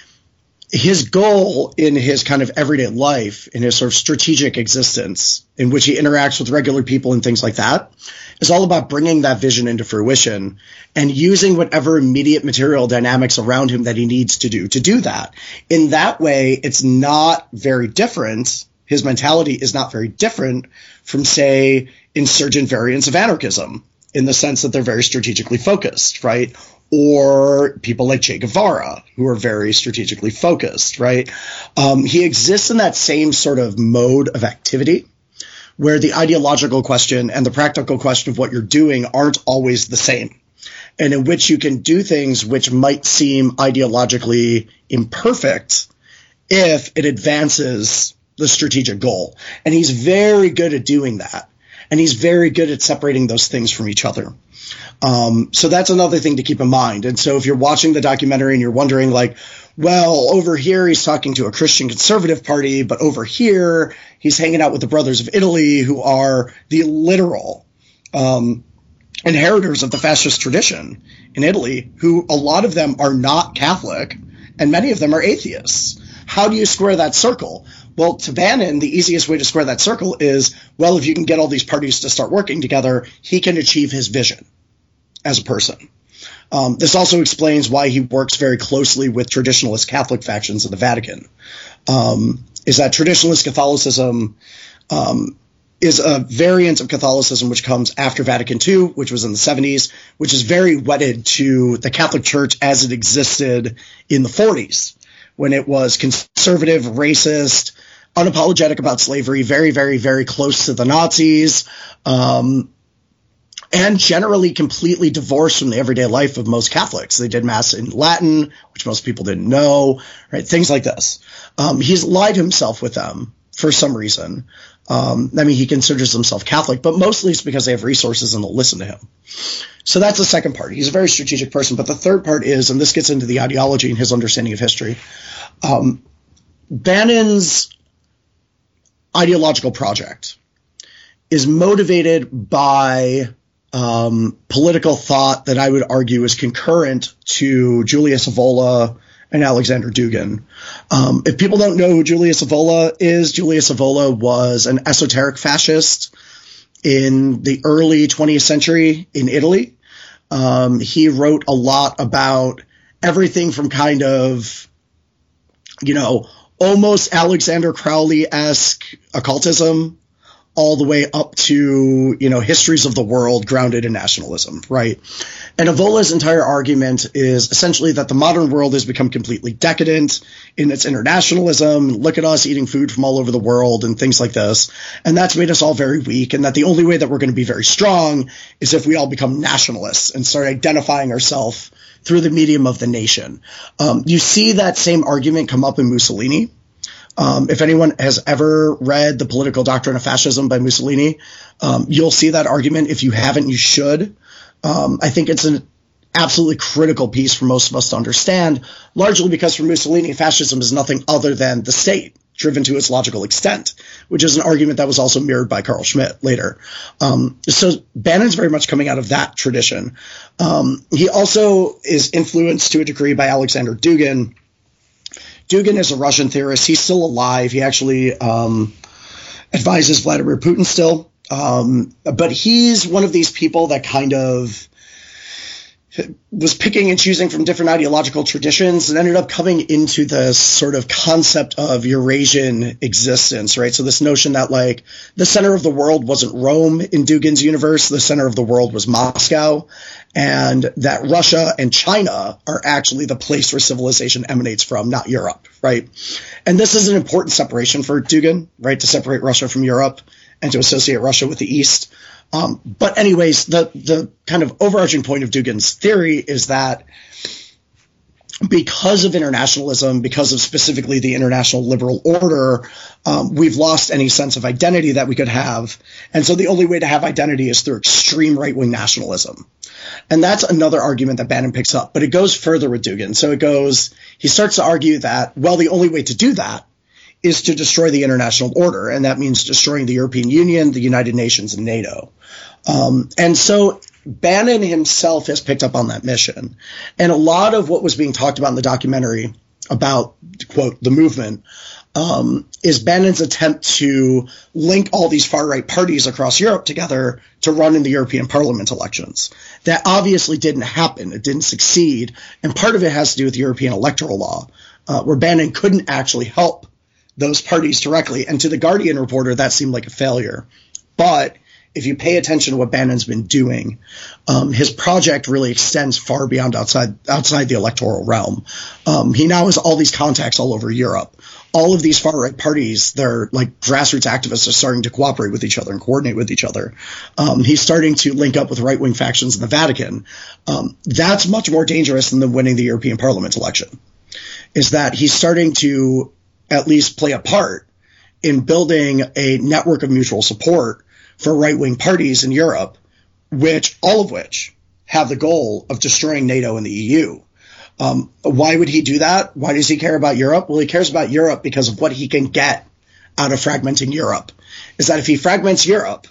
His goal in his kind of everyday life, in his sort of strategic existence, in which he interacts with regular people and things like that, is all about bringing that vision into fruition and using whatever immediate material dynamics around him that he needs to do to do that. In that way, it's not very different. His mentality is not very different from, say, insurgent variants of anarchism, in the sense that they're very strategically focused, right? Or people like Che Guevara, who are very strategically focused, right? Um, he exists in that same sort of mode of activity where the ideological question and the practical question of what you're doing aren't always the same, and in which you can do things which might seem ideologically imperfect if it advances the strategic goal. And he's very good at doing that. And he's very good at separating those things from each other. Um, so that's another thing to keep in mind. And so if you're watching the documentary and you're wondering, like, well, over here he's talking to a Christian conservative party, but over here he's hanging out with the Brothers of Italy, who are the literal um, inheritors of the fascist tradition in Italy, who a lot of them are not Catholic, and many of them are atheists. How do you square that circle? Well, to Bannon, the easiest way to square that circle is, well, if you can get all these parties to start working together, he can achieve his vision as a person. Um, this also explains why he works very closely with traditionalist Catholic factions of the Vatican, um, is that traditionalist Catholicism um, is a variant of Catholicism which comes after Vatican Two, which was in the seventies, which is very wedded to the Catholic Church as it existed in the forties, when it was conservative, racist, unapologetic about slavery, very, very, very close to the Nazis, um, and generally completely divorced from the everyday life of most Catholics. They did Mass in Latin, which most people didn't know, right? Things like this. Um, he's lied himself with them for some reason. Um, I mean, he considers himself Catholic, but mostly it's because they have resources and they'll listen to him. So that's the second part. He's a very strategic person. But the third part is, and this gets into the ideology and his understanding of history, um, Bannon's ideological project is motivated by um, political thought that I would argue is concurrent to Julius Evola and Alexander Dugin. Um, if people don't know who Julius Evola is, Julius Evola was an esoteric fascist in the early twentieth century in Italy. Um, he wrote a lot about everything from kind of, you know, almost Alexander Crowley-esque occultism all the way up to, you know, histories of the world grounded in nationalism, right? And Evola's entire argument is essentially that the modern world has become completely decadent in its internationalism. Look at us eating food from all over the world and things like this. And that's made us all very weak. And that the only way that we're going to be very strong is if we all become nationalists and start identifying ourselves through the medium of the nation. Um, you see that same argument come up in Mussolini. Um, if anyone has ever read The Political Doctrine of Fascism by Mussolini, um, you'll see that argument. If you haven't, you should. Um, I think it's an absolutely critical piece for most of us to understand, largely because for Mussolini, fascism is nothing other than the state driven to its logical extent, which is an argument that was also mirrored by Carl Schmitt later. Um, so Bannon's very much coming out of that tradition. Um, he also is influenced to a degree by Alexander Dugin. Dugin is a Russian theorist. He's still alive. He actually um, advises Vladimir Putin still. Um, but he's one of these people that kind of was picking and choosing from different ideological traditions and ended up coming into this sort of concept of Eurasian existence, right? So this notion that, like, the center of the world wasn't Rome in Dugin's universe, the center of the world was Moscow, and that Russia and China are actually the place where civilization emanates from, not Europe, right? And this is an important separation for Dugin, right, to separate Russia from Europe and to associate Russia with the East. Um, but anyways, the, the kind of overarching point of Dugin's theory is that because of internationalism, because of specifically the international liberal order, um, we've lost any sense of identity that we could have. And so the only way to have identity is through extreme right-wing nationalism. And that's another argument that Bannon picks up, but it goes further with Dugin. So it goes, he starts to argue that, well, the only way to do that is to destroy the international order, and that means destroying the European Union, the United Nations, and NATO. Um, and so Bannon himself has picked up on that mission. And a lot of what was being talked about in the documentary about, quote, the movement, um, is Bannon's attempt to link all these far-right parties across Europe together to run in the European Parliament elections. That obviously didn't happen. It didn't succeed. And part of it has to do with European electoral law, uh, where Bannon couldn't actually help those parties directly. And to the Guardian reporter, that seemed like a failure. But if you pay attention to what Bannon's been doing, um, his project really extends far beyond outside outside the electoral realm. Um, he now has all these contacts all over Europe. All of these far-right parties, they're like grassroots activists, are starting to cooperate with each other and coordinate with each other. Um, he's starting to link up with right-wing factions in the Vatican. Um, that's much more dangerous than the winning the European Parliament election, is that he's starting to at least play a part in building a network of mutual support for right-wing parties in Europe, which all of which have the goal of destroying NATO and the E U. Um, why would he do that? Why does he care about Europe? Well, he cares about Europe because of what he can get out of fragmenting Europe, is that if he fragments Europe,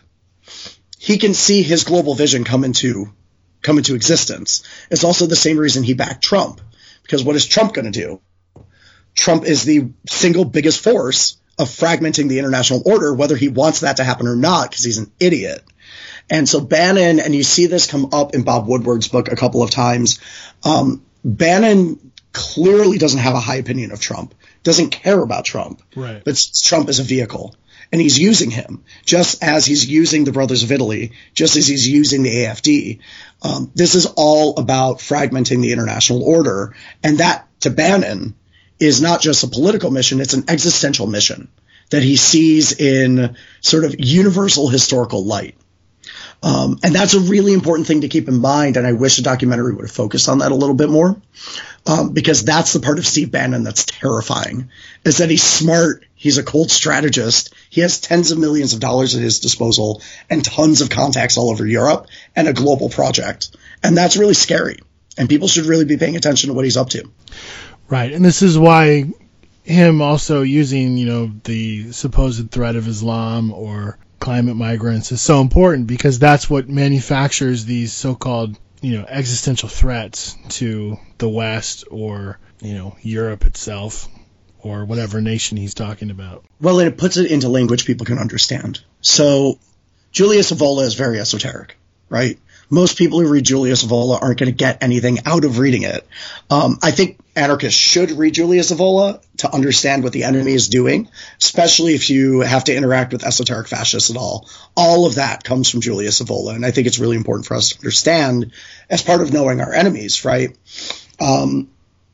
he can see his global vision come into, come into existence. It's also the same reason he backed Trump, because what is Trump going to do? Trump is the single biggest force of fragmenting the international order, whether he wants that to happen or not, because he's an idiot. And so Bannon, and you see this come up in Bob Woodward's book a couple of times, um, Bannon clearly doesn't have a high opinion of Trump, doesn't care about Trump, right? But Trump is a vehicle, and he's using him, just as he's using the Brothers of Italy, just as he's using the A F D. Um, this is all about fragmenting the international order, and that, to Bannon, is not just a political mission, it's an existential mission that he sees in sort of universal historical light. Um, and that's a really important thing to keep in mind, and I wish the documentary would have focused on that a little bit more, um, because that's the part of Steve Bannon that's terrifying, is that he's smart, he's a cold strategist, he has tens of millions of dollars at his disposal and tons of contacts all over Europe and a global project. And that's really scary, and people should really be paying attention to what he's up to. Right, and this is why him also using, you know, the supposed threat of Islam or climate migrants is so important, because that's what manufactures these so-called you know, existential threats to the West or, you know, Europe itself or whatever nation he's talking about. Well, and it puts it into language people can understand. So Julius Evola is very esoteric, right? Most people who read Julius Evola aren't going to get anything out of reading it. Um, I think anarchists should read Julius Evola to understand what the enemy is doing, especially if you have to interact with esoteric fascists at all. All of that comes from Julius Evola, and I think it's really important for us to understand as part of knowing our enemies, right? Um,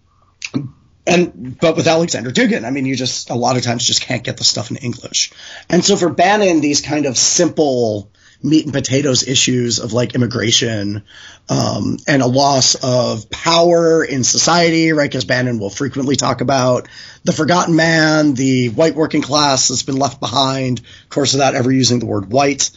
and but with Alexander Dugin, I mean, you just a lot of times just can't get the stuff in English. And so for Bannon, these kind of simple meat and potatoes issues of like immigration um, and a loss of power in society, right? Because Bannon will frequently talk about the forgotten man, the white working class that's been left behind, of course, without ever using the word white.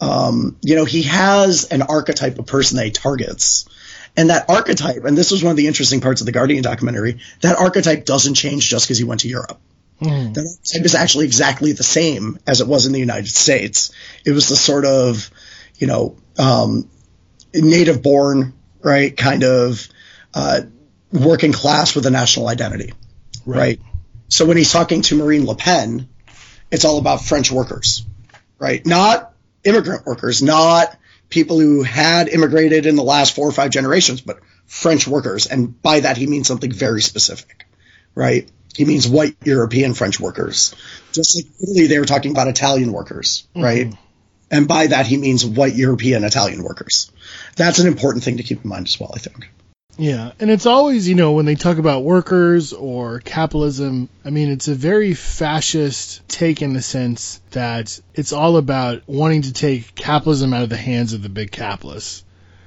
Um, you know, he has an archetype of person that he targets. And that archetype, and this was one of the interesting parts of the Guardian documentary, that archetype doesn't change just because he went to Europe. Mm. That archetype is actually exactly the same as it was in the United States. It was the sort of, you know, um, native born, right, kind of uh, working class with a national identity, right. right? So when he's talking to Marine Le Pen, it's all about French workers, right? Not immigrant workers, not people who had immigrated in the last four or five generations, but French workers. And by that, he means something very specific, right? He means white European French workers. Just like Italy, they were talking about Italian workers, right? Mm-hmm. And by that, he means white European Italian workers. That's an important thing to keep in mind as well, I think. Yeah, and it's always, you know, when they talk about workers or capitalism, I mean, it's a very fascist take in the sense that it's all about wanting to take capitalism out of the hands of the big capitalists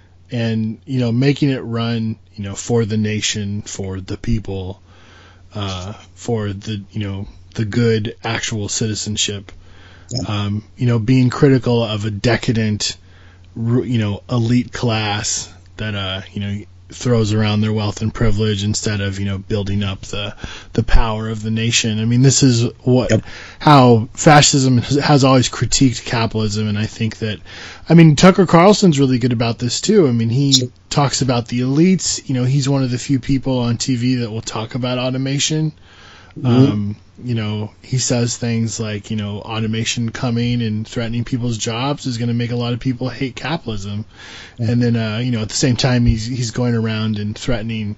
and, you know, making it run, you know, for the nation, for the people, uh, for the, you know, the good actual citizenship, yeah. um, you know, being critical of a decadent, you know, elite class that, uh, you know, throws around their wealth and privilege instead of, you know, building up the the power of the nation. I mean, this is what yep. how fascism has, has always critiqued capitalism, and I think that, I mean, Tucker Carlson's really good about this too. I mean, he sure. talks about the elites. You know, he's one of the few people on T V that will talk about automation. Mm-hmm. Um, you know, he says things like, you know, automation coming and threatening people's jobs is going to make a lot of people hate capitalism. Mm-hmm. And then, uh, you know, at the same time, he's he's going around and threatening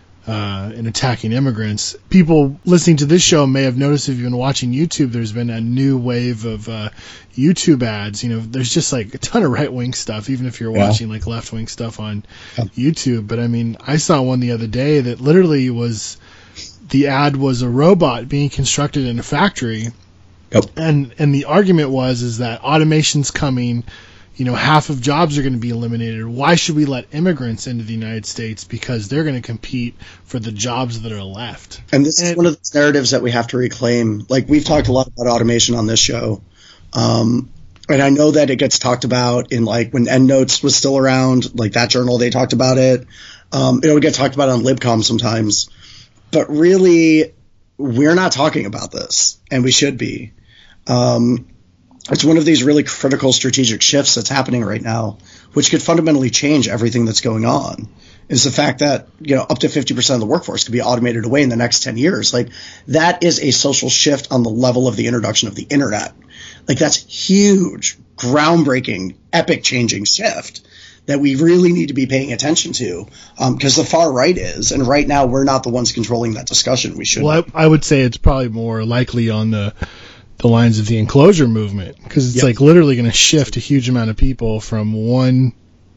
uh, and attacking immigrants. People listening to this show may have noticed, if you've been watching YouTube, there's been a new wave of uh, YouTube ads. You know, there's just like a ton of right-wing stuff, even if you're yeah. watching like left-wing stuff on yeah. YouTube. But I mean, I saw one the other day that literally was, the ad was a robot being constructed in a factory. Yep. And and the argument was is that automation's coming, you know, half of jobs are going to be eliminated. Why should we let immigrants into the United States? Because they're going to compete for the jobs that are left. And this and, is one of the narratives that we have to reclaim. Like, we've talked a lot about automation on this show. Um, and I know that it gets talked about in, like, when EndNotes was still around, like that journal, they talked about it. Um, it would get talked about on LibCom sometimes. But really, we're not talking about this, and we should be. Um, it's one of these really critical strategic shifts that's happening right now, which could fundamentally change everything that's going on, is the fact that, you know, up to fifty percent of the workforce could be automated away in the next ten years. Like, that is a social shift on the level of the introduction of the internet. Like, that's huge, groundbreaking, epic-changing shift that we really need to be paying attention to, because um, the far right is, and right now we're not the ones controlling that discussion. We should. Well, I, I would say it's probably more likely on the the lines of the enclosure movement, because it's yep. like literally going to shift a huge amount of people from one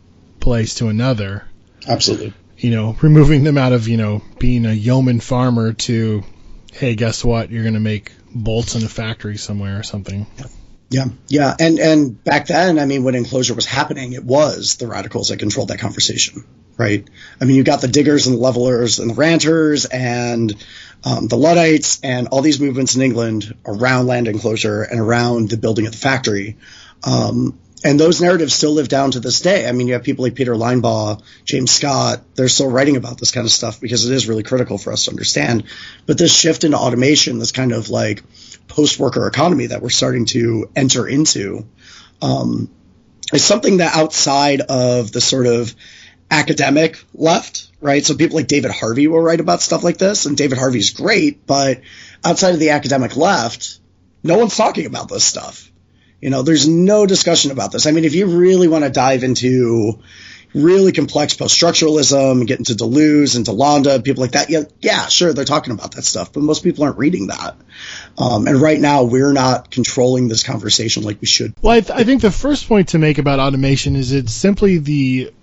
place to another. Absolutely. You know, removing them out of, you know, being a yeoman farmer to, hey, guess what? You're going to make bolts in a factory somewhere or something. Yeah, yeah, and and back then, I mean, when enclosure was happening, it was the radicals that controlled that conversation, right? I mean, you got the diggers and the levelers and the ranters and um, the Luddites and all these movements in England around land enclosure and around the building of the factory. Um, and those narratives still live down to this day. I mean, you have people like Peter Linebaugh, James Scott, they're still writing about this kind of stuff because it is really critical for us to understand. But this shift into automation, this kind of like post-worker economy that we're starting to enter into, um, is something that outside of the sort of academic left, right? So people like David Harvey will write about stuff like this, and David Harvey's great, but outside of the academic left, no one's talking about this stuff. You know, there's no discussion about this. I mean, if you really want to dive into really complex post-structuralism, get into Deleuze, into Londa, people like that, yeah, yeah, sure, they're talking about that stuff, but most people aren't reading that. Um, and right now, we're not controlling this conversation like we should. Well, I, th- I think the first point to make about automation is it's simply the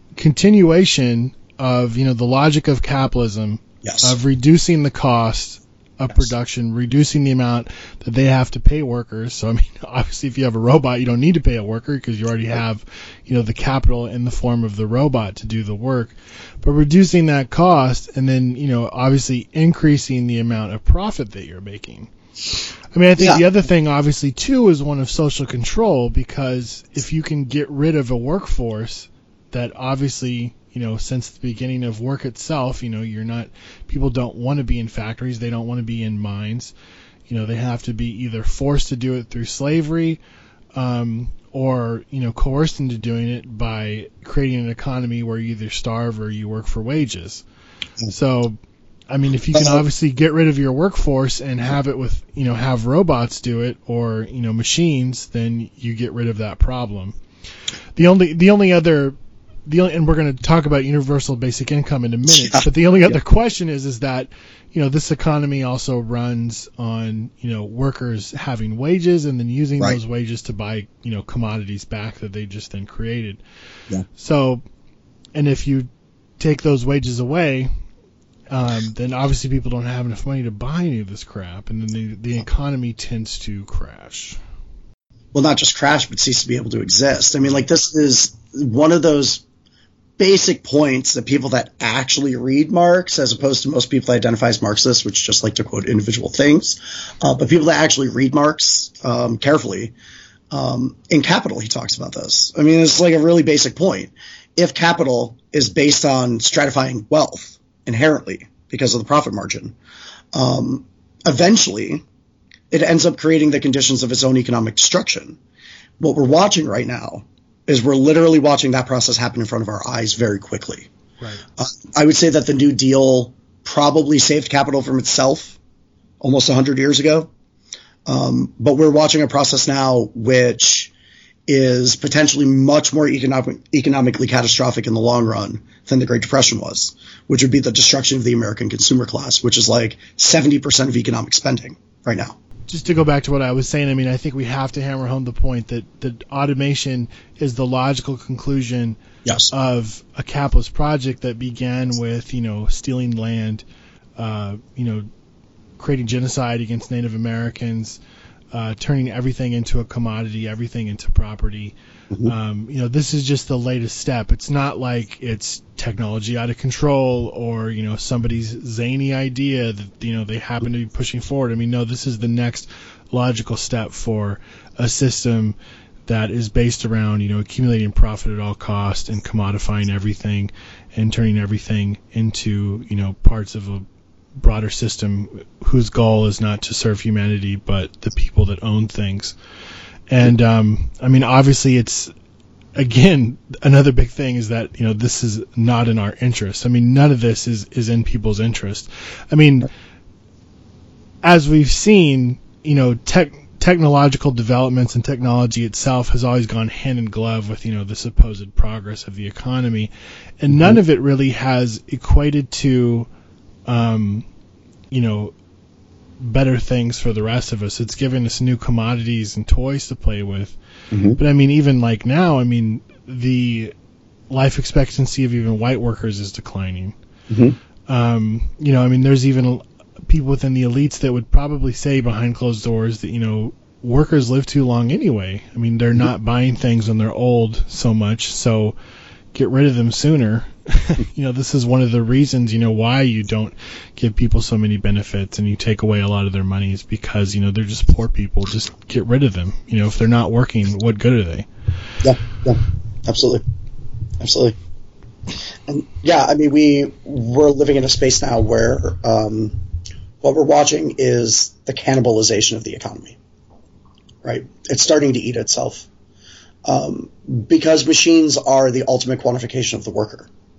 continuation of, you know, the logic of capitalism, yes. of reducing the cost of yes. production, reducing the amount that they have to pay workers. So, I mean, obviously, if you have a robot, you don't need to pay a worker because you already have, you know, the capital in the form of the robot to do the work. But reducing that cost and then, you know, obviously increasing the amount of profit that you're making. I mean, I think yeah. the other thing, obviously, too, is one of social control, because if you can get rid of a workforce that obviously, you know, since the beginning of work itself, you know, you're not, people don't want to be in factories, they don't want to be in mines, you know, they have to be either forced to do it through slavery, um, or, you know, coerced into doing it by creating an economy where you either starve or you work for wages. So, I mean, if you can obviously get rid of your workforce and have it with, you know, have robots do it or, you know, machines, then you get rid of that problem. The only, the only other The only, and we're going to talk about universal basic income in a minute, yeah. but the only other yeah. question is, is that, you know, this economy also runs on, you know, workers having wages and then using right. those wages to buy, you know, commodities back that they just then created. Yeah. So, and if you take those wages away, um, then obviously people don't have enough money to buy any of this crap, and then the, the economy tends to crash. Well, not just crash, but cease to be able to exist. I mean, like, this is one of those basic points that people that actually read Marx, as opposed to most people identify as Marxists, which just like to quote individual things, uh, but people that actually read Marx um, carefully, um, in Capital, he talks about this. I mean, it's like a really basic point. If capital is based on stratifying wealth inherently because of the profit margin, um, eventually it ends up creating the conditions of its own economic destruction. What we're watching right now is we're literally watching that process happen in front of our eyes very quickly. Right. Uh, I would say that the New Deal probably saved capital from itself almost one hundred years ago. Um, but we're watching a process now which is potentially much more economic, economically catastrophic in the long run than the Great Depression was, which would be the destruction of the American consumer class, which is like seventy percent of economic spending right now. Just to go back to what I was saying, I mean, I think we have to hammer home the point that, that automation is the logical conclusion yes. of a capitalist project that began with, you know, stealing land, uh, you know, creating genocide against Native Americans, uh, turning everything into a commodity, everything into property. Mm-hmm. Um, you know, this is just the latest step. It's not like it's technology out of control or, you know, somebody's zany idea that, you know, they happen to be pushing forward. I mean, no, this is the next logical step for a system that is based around, you know, accumulating profit at all costs and commodifying everything and turning everything into, you know, parts of a broader system whose goal is not to serve humanity, but the people that own things. And, um, I mean, obviously it's, again, another big thing is that, you know, this is not in our interest. I mean, none of this is, is in people's interest. I mean, as we've seen, you know, tech, technological developments and technology itself has always gone hand in glove with, you know, the supposed progress of the economy. And none of it really has equated to, um, you know, better things for the rest of us. It's given us new commodities and toys to play with. Mm-hmm. But I mean, even like now, I mean, the life expectancy of even white workers is declining. Mm-hmm. Um, you know, I mean, there's even people within the elites that would probably say behind closed doors that, you know, workers live too long anyway. I mean, they're mm-hmm. not buying things when they're old so much, so get rid of them sooner. You know, this is one of the reasons, you know, why you don't give people so many benefits and you take away a lot of their money is because, you know, they're just poor people. Just get rid of them. You know, if they're not working, what good are they? Yeah, yeah, absolutely. Absolutely. And yeah, I mean, we, we're living in a space now where um, what we're watching is the cannibalization of the economy, right? It's starting to eat itself. Um, because machines are the ultimate quantification of the worker,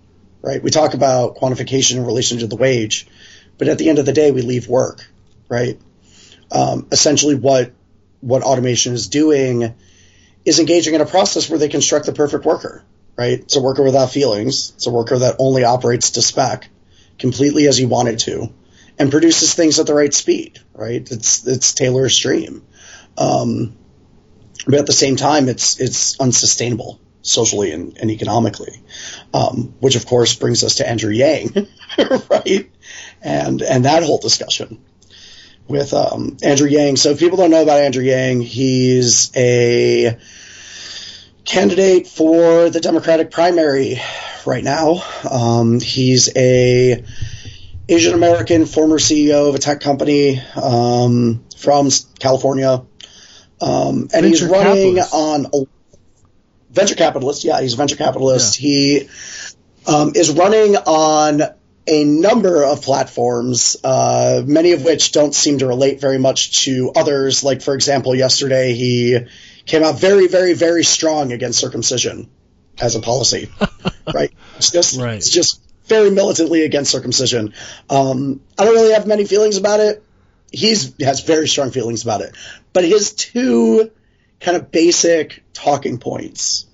right? We talk about quantification in relation to the wage, but at the end of the day, we leave work, right? Um, essentially what what automation is doing is engaging in a process where they construct the perfect worker, right? It's a worker without feelings. It's a worker that only operates to spec completely as you want it to and produces things at the right speed, right? It's it's Taylor's dream. Um, but at the same time, it's it's unsustainable socially and, and economically, um, which of course brings us to Andrew Yang, right? And and that whole discussion with um, Andrew Yang. So if people don't know about Andrew Yang, he's a candidate for the Democratic primary right now. Um, he's a Asian American former C E O of a tech company um, from California, um, and venture he's running capitalist. on a venture capitalist. Yeah, he's a venture capitalist. Yeah. He um, is running on a number of platforms, uh, many of which don't seem to relate very much to others. Like, for example, yesterday he came out very, very, very strong against circumcision as a policy, right? It's just, right. It's just very militantly against circumcision. Um, I don't really have many feelings about it. He's has very strong feelings about it. But his two kind of basic talking points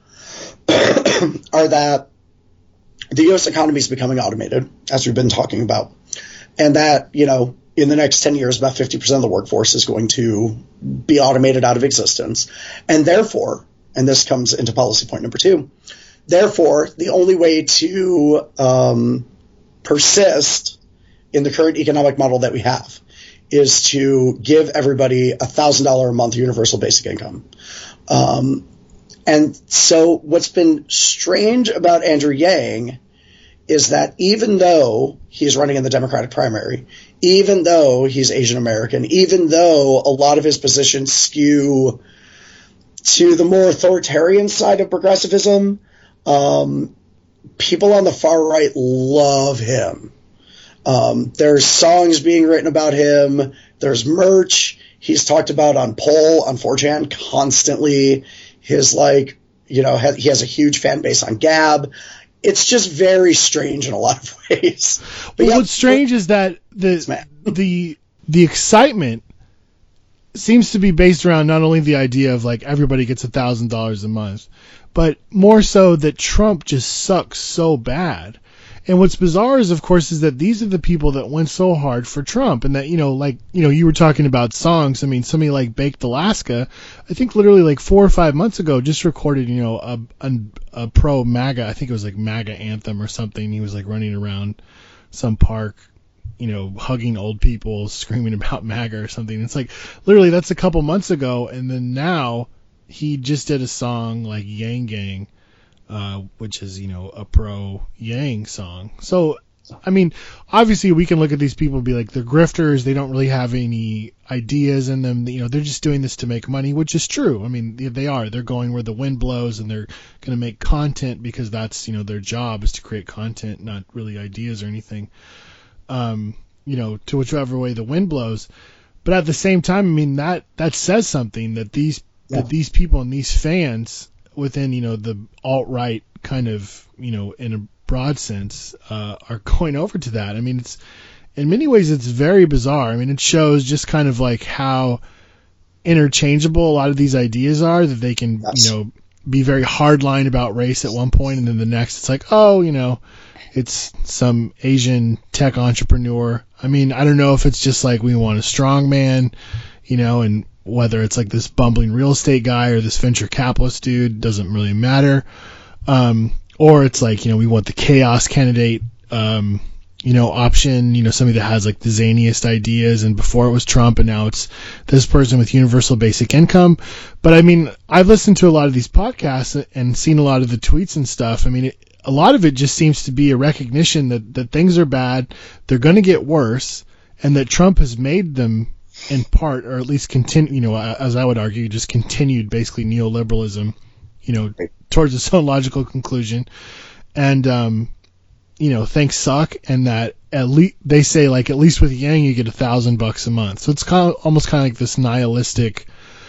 are that the U S economy is becoming automated, as we've been talking about, and that, you know, in the next ten years, about fifty percent of the workforce is going to be automated out of existence. And therefore, and this comes into policy point number two, therefore, the only way to um, persist in the current economic model that we have is to give everybody a one thousand dollars a month universal basic income. Um, and so what's been strange about Andrew Yang is that even though he's running in the Democratic primary, even though he's Asian American, even though a lot of his positions skew to the more authoritarian side of progressivism, um, people on the far right love him. Um, there's songs being written about him. There's merch. He's talked about on Poll, on four chan constantly. His, like, you know, ha- he has a huge fan base on Gab. It's just very strange in a lot of ways. But well, yeah, what's strange is that the the the excitement seems to be based around not only the idea of like everybody gets a thousand dollars a month, but more so that Trump just sucks so bad. And what's bizarre is, of course, is that these are the people that went so hard for Trump, and that, you know, like, you know, you were talking about songs. I mean, somebody like Baked Alaska, I think literally like four or five months ago, just recorded, you know, a, a, a pro MAGA, I think it was like MAGA anthem or something. He was like running around some park, you know, hugging old people, screaming about MAGA or something. It's like, literally, that's a couple months ago, and then now he just did a song like Yang Gang, Uh, which is, you know, a pro Yang song. So, I mean, obviously we can look at these people and be like, they're grifters. They don't really have any ideas in them. You know, they're just doing this to make money, which is true. I mean, they are. They're going where the wind blows, and they're going to make content because that's, you know, their job is to create content, not really ideas or anything, um, you know, to whichever way the wind blows. But at the same time, I mean, that, that says something that these, yeah. that these people and these fans within, you know, the alt-right kind of, you know, in a broad sense, uh, are going over to that. I mean, it's, in many ways, it's very bizarre. I mean, it shows just kind of like how interchangeable a lot of these ideas are, that they can, yes. you know, be very hardline about race at one point, and then the next it's like, oh, you know, it's some Asian tech entrepreneur. I mean, I don't know if it's just like we want a strong man, you know, and whether it's like this bumbling real estate guy or this venture capitalist dude, doesn't really matter. Um, or it's like, you know, we want the chaos candidate, um, you know, option, you know, somebody that has like the zaniest ideas, and before it was Trump and now it's this person with universal basic income. But I mean, I've listened to a lot of these podcasts and seen a lot of the tweets and stuff. I mean, it, a lot of it just seems to be a recognition that, that things are bad, they're going to get worse, and that Trump has made them in part, or at least continue, you know, as I would argue, just continued basically neoliberalism, you know, towards its own logical conclusion. And, um, you know, things suck, and that at least they say, like, at least with Yang, you get a thousand bucks a month. So it's kind of almost kind of like this nihilistic,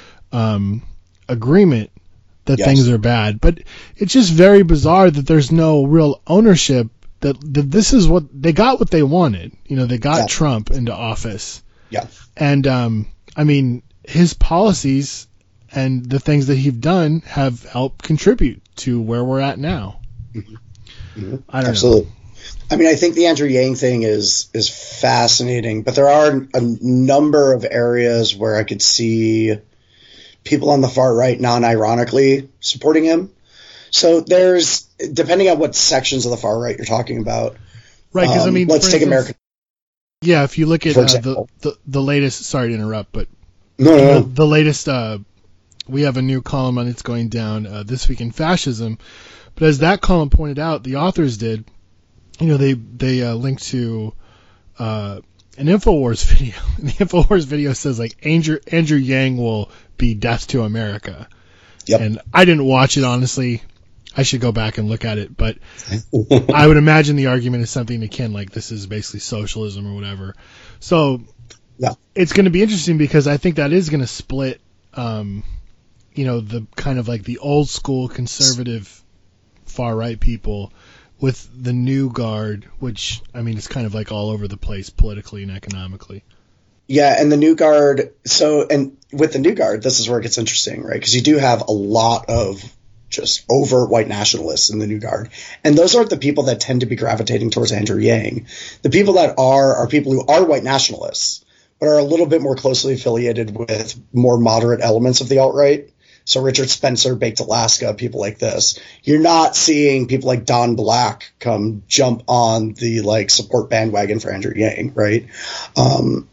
um, agreement that yes. things are bad. But it's just very bizarre that there's no real ownership that, that this is what they got what they wanted. You know, they got Yeah. Trump into office. Yeah. And, um, I mean, his policies and the things that he's done have helped contribute to where we're at now. Mm-hmm. Mm-hmm. I don't Absolutely. know. I mean, I think the Andrew Yang thing is is fascinating, but there are a number of areas where I could see people on the far right non-ironically supporting him. So there's, depending on what sections of the far right you're talking about. Right, because um, I mean, let's for take instance, American. Yeah, if you look at For uh, the, example. the the latest, sorry to interrupt, but No, no, no. the, the latest, uh, we have a new column on It's Going Down, uh, This Week in Fascism. But as that column pointed out, the authors did, you know, they they uh, linked to uh, an InfoWars video. And the InfoWars video says like Andrew Andrew Yang will be death to America. Yep. And I didn't watch it, honestly. I should go back and look at it, but I would imagine the argument is something akin like this is basically socialism or whatever. So yeah. It's going to be interesting because I think that is going to split, um, you know, the kind of like the old school conservative far right people with the new guard, which I mean is kind of like all over the place politically and economically. Yeah, and the New Guard. So, and with the New Guard, this is where it gets interesting, right? Because you do have a lot of just overt white nationalists in the New Guard. And those aren't the people that tend to be gravitating towards Andrew Yang. The people that are, are people who are white nationalists, but are a little bit more closely affiliated with more moderate elements of the alt-right. So Richard Spencer, Baked Alaska, people like this. You're not seeing people like Don Black come jump on the like support bandwagon for Andrew Yang, right? Um,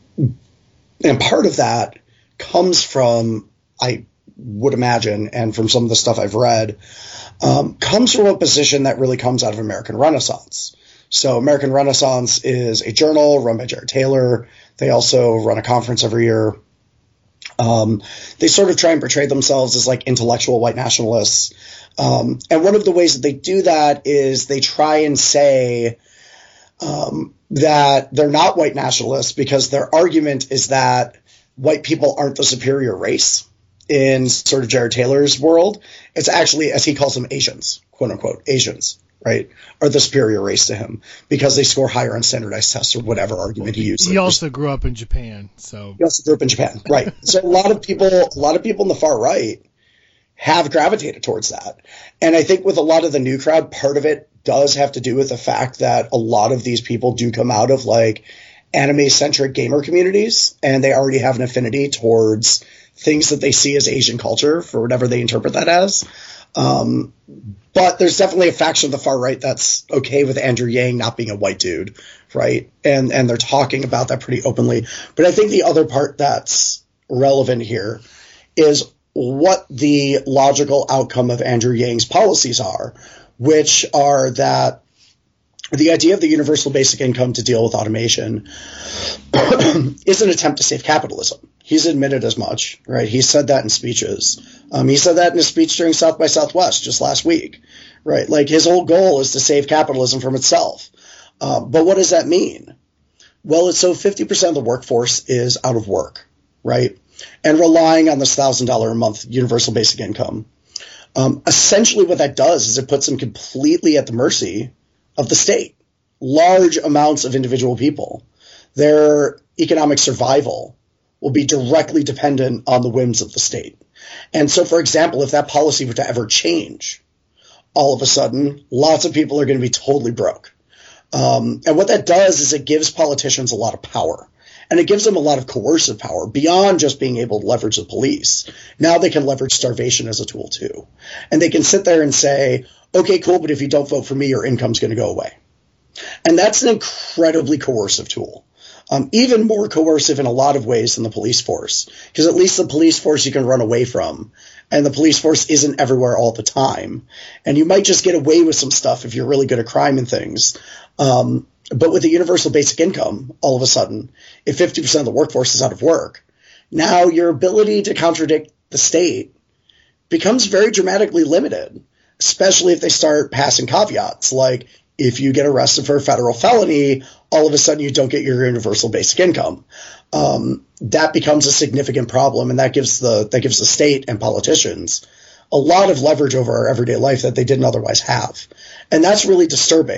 and part of that comes from, I would imagine, and from some of the stuff I've read, um, comes from a position that really comes out of American Renaissance. So American Renaissance is a journal run by Jared Taylor. They also run a conference every year. Um, they sort of try and portray themselves as like intellectual white nationalists. Um, and one of the ways that they do that is they try and say um, that they're not white nationalists because their argument is that white people aren't the superior race. In sort of Jared Taylor's world, it's actually, as he calls them, Asians, quote unquote, Asians, right, are the superior race to him because they score higher on standardized tests or whatever argument he used. He also grew up in Japan, so he also grew up in Japan, right? So a lot of people, a lot of people in the far right have gravitated towards that, and I think with a lot of the new crowd, part of it does have to do with the fact that a lot of these people do come out of like anime-centric gamer communities, and they already have an affinity towards things that they see as Asian culture for whatever they interpret that as. Um, but there's definitely a faction of the far right that's okay with Andrew Yang not being a white dude, right? And and they're talking about that pretty openly. But I think the other part that's relevant here is what the logical outcome of Andrew Yang's policies are, which are that the idea of the universal basic income to deal with automation is an attempt to save capitalism. He's admitted as much, right? He said that in speeches. Um, he said that in his speech during South by Southwest just last week, right? Like his whole goal is to save capitalism from itself. Um, but what does that mean? Well, it's so fifty percent of the workforce is out of work, right? And relying on this one thousand dollars a month universal basic income. Um, essentially what that does is it puts them completely at the mercy of the state. Large amounts of individual people, their economic survival will be directly dependent on the whims of the state. And so, for example, if that policy were to ever change, all of a sudden, lots of people are going to be totally broke. Um, and what that does is it gives politicians a lot of power. And it gives them a lot of coercive power beyond just being able to leverage the police. Now they can leverage starvation as a tool too. And they can sit there and say, okay, cool, but if you don't vote for me, your income's going to go away. And that's an incredibly coercive tool. Um, even more coercive in a lot of ways than the police force, because at least the police force you can run away from, and the police force isn't everywhere all the time. And you might just get away with some stuff if you're really good at crime and things. Um, but with the universal basic income, all of a sudden, if fifty percent of the workforce is out of work, now your ability to contradict the state becomes very dramatically limited, especially if they start passing caveats like, if you get arrested for a federal felony, all of a sudden you don't get your universal basic income. Um, that becomes a significant problem, and that gives the that gives the state and politicians a lot of leverage over our everyday life that they didn't otherwise have. And that's really disturbing.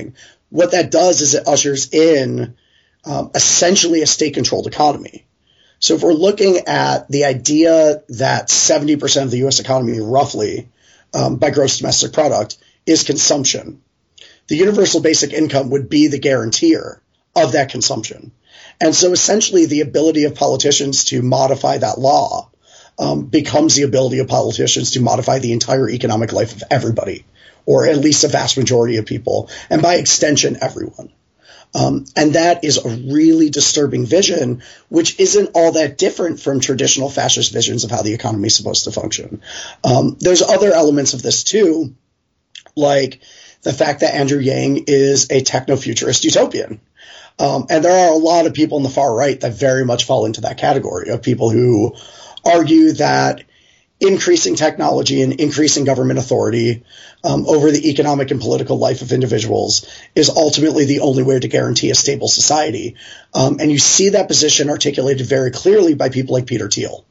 what that does is it ushers in um, essentially a state-controlled economy. So if we're looking at the idea that seventy percent of the U S economy, roughly, um, by gross domestic product, is consumption, the universal basic income would be the guarantor of that consumption. And so essentially the ability of politicians to modify that law um, becomes the ability of politicians to modify the entire economic life of everybody, or at least a vast majority of people, and by extension, everyone. Um, and that is a really disturbing vision, which isn't all that different from traditional fascist visions of how the economy is supposed to function. Um, there's other elements of this too, like the fact that Andrew Yang is a techno-futurist utopian. Um, and there are a lot of people in the far right that very much fall into that category of people who argue that increasing technology and increasing government authority um, over the economic and political life of individuals is ultimately the only way to guarantee a stable society. Um, and you see that position articulated very clearly by people like Peter Thiel,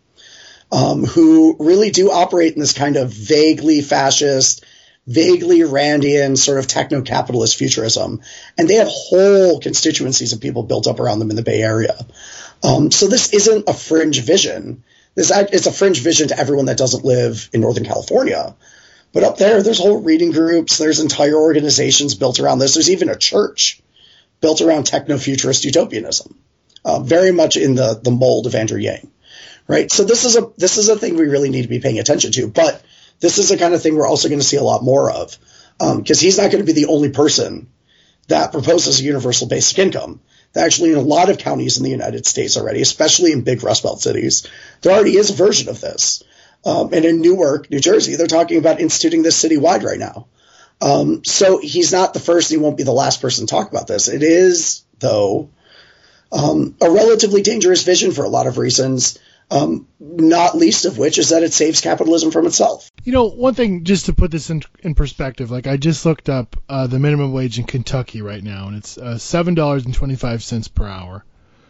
um, who really do operate in this kind of vaguely fascist, vaguely Randian sort of techno-capitalist futurism. And they have whole constituencies of people built up around them in the Bay Area. Um, so this isn't a fringe vision. This, it's a fringe vision to everyone that doesn't live in Northern California. But up there, there's whole reading groups. There's entire organizations built around this. There's even a church built around techno-futurist utopianism, uh, very much in the, the mold of Andrew Yang, right? So this is a this is a thing we really need to be paying attention to. But this is the kind of thing we're also going to see a lot more of, because um, he's not going to be the only person that proposes a universal basic income. Actually, in a lot of counties in the United States already, especially in big Rust Belt cities, there already is a version of this. Um, and in Newark, New Jersey, they're talking about instituting this citywide right now. Um, so he's not the first, he won't be the last person to talk about this. It is, though, um, a relatively dangerous vision for a lot of reasons, um, not least of which is that it saves capitalism from itself. You know, one thing, just to put this in, in perspective, like I just looked up uh, the minimum wage in Kentucky right now, and it's uh, seven dollars and twenty-five cents per hour.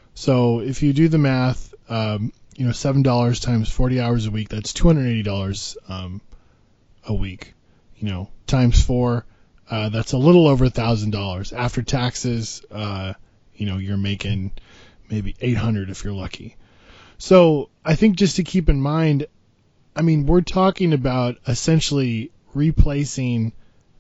So if you do the math, um, you know, seven dollars times forty hours a week, that's two hundred eighty dollars um, a week. You know, times four, uh, that's a little over one thousand dollars. After taxes, uh, you know, you're making maybe eight hundred dollars if you're lucky. So I think just to keep in mind, I mean, we're talking about essentially replacing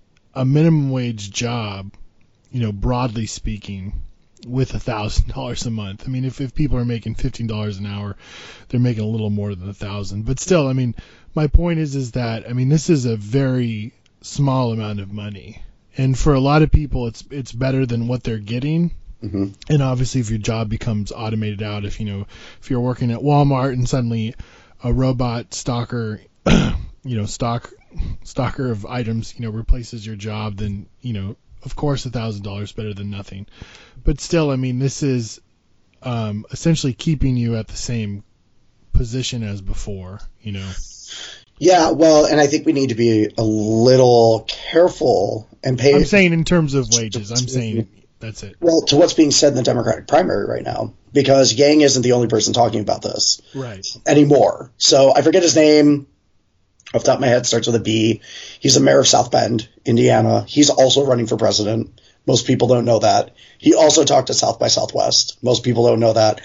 a minimum wage job, you know, broadly speaking, with a thousand dollars a month. I mean, if, if people are making fifteen dollars an hour, they're making a little more than a thousand. But still, I mean, my point is, is that, I mean, this is a very small amount of money. And for a lot of people, it's, it's better than what they're getting. Mm-hmm. And obviously, if your job becomes automated out, if, you know, if you're working at Walmart and suddenly a robot stalker, you know, stock stalker of items, you know, replaces your job, then, you know, of course, a thousand dollars better than nothing. But still, I mean, this is um, essentially keeping you at the same position as before, you know. Yeah, well, and I think we need to be a little careful and pay. I'm saying in terms of wages. I'm saying that's it. Well, to what's being said in the Democratic primary right now, because Yang isn't the only person talking about this right anymore. So I forget his name. Off the top of my head, starts with a B. He's the mayor of South Bend, Indiana. He's also running for president. Most people don't know that. He also talked at South by Southwest. Most people don't know that.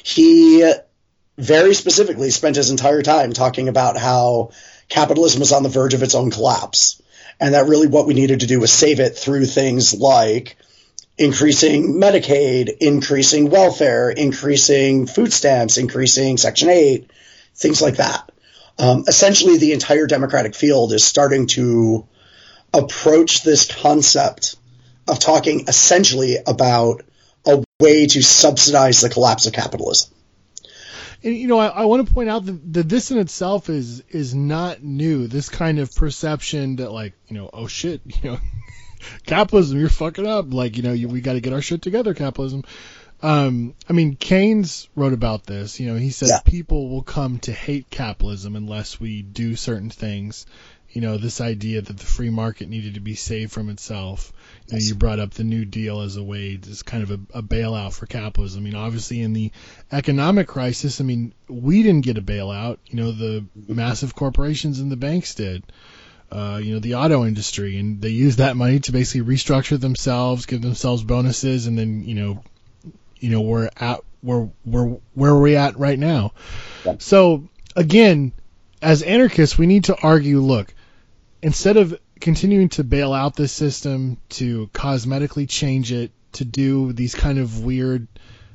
He very specifically spent his entire time talking about how capitalism was on the verge of its own collapse, and that really what we needed to do was save it through things like increasing Medicaid, increasing welfare, increasing food stamps, increasing Section eight, things like that. Um, essentially, the entire Democratic field is starting to approach this concept of talking essentially about a way to subsidize the collapse of capitalism. And, you know, I, I want to point out that, that this in itself is is not new. This kind of perception that, like, you know, oh shit, you know, capitalism, you're fucking up. Like, you know, you, we got to get our shit together, capitalism. Um, I mean, Keynes wrote about this. You know, he said yeah. people will come to hate capitalism unless we do certain things. You know, this idea that the free market needed to be saved from itself. You know, you brought up the New Deal as a way, as kind of a, a bailout for capitalism. I mean, obviously in the economic crisis, I mean, we didn't get a bailout. You know, the massive corporations and the banks did. uh, you know, the auto industry, and they use that money to basically restructure themselves, give themselves bonuses, and then, you know, you know, we're at where where where we're at right now. Yeah. So again, as anarchists, we need to argue, look, instead of continuing to bail out this system, to cosmetically change it, to do these kind of weird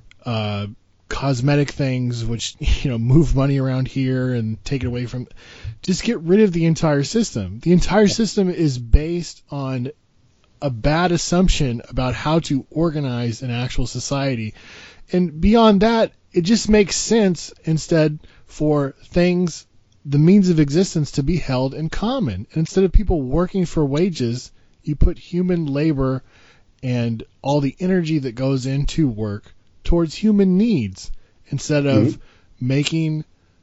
uh, cosmetic things, which, you know, move money around here and take it away from, just get rid of the entire system. The entire system is based on a bad assumption about how to organize an actual society. And beyond that, it just makes sense instead for things, the means of existence, to be held in common. And instead of people working for wages, you put human labor and all the energy that goes into work towards human needs, instead of mm-hmm. making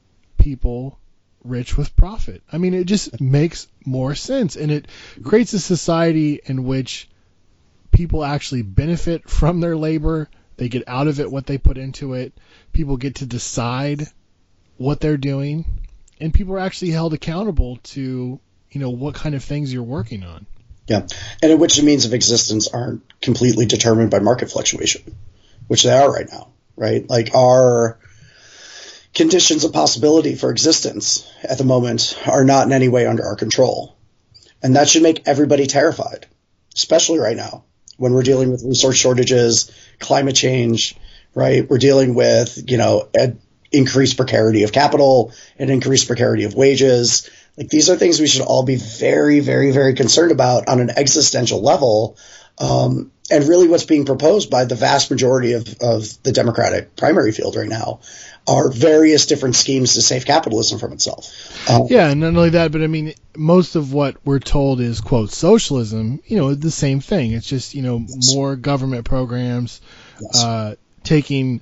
people rich with profit. I mean, it just makes more sense, and it creates a society in which people actually benefit from their labor. They get out of it what they put into it. People get to decide what they're doing, and people are actually held accountable to, you know, what kind of things you're working on. Yeah, and in which the means of existence aren't completely determined by market fluctuation, which they are right now, right? Like, our conditions of possibility for existence at the moment are not in any way under our control. And that should make everybody terrified, especially right now when we're dealing with resource shortages, climate change, right? We're dealing with, you know, an increased precarity of capital, an increased precarity of wages. Like, these are things we should all be very, very, very concerned about on an existential level. Um, and really what's being proposed by the vast majority of, of the Democratic primary field right now are various different schemes to save capitalism from itself. Um, yeah, and not only that, but I mean, most of what we're told is, quote, socialism, you know, the same thing. It's just, you know, more government programs, yes. uh, taking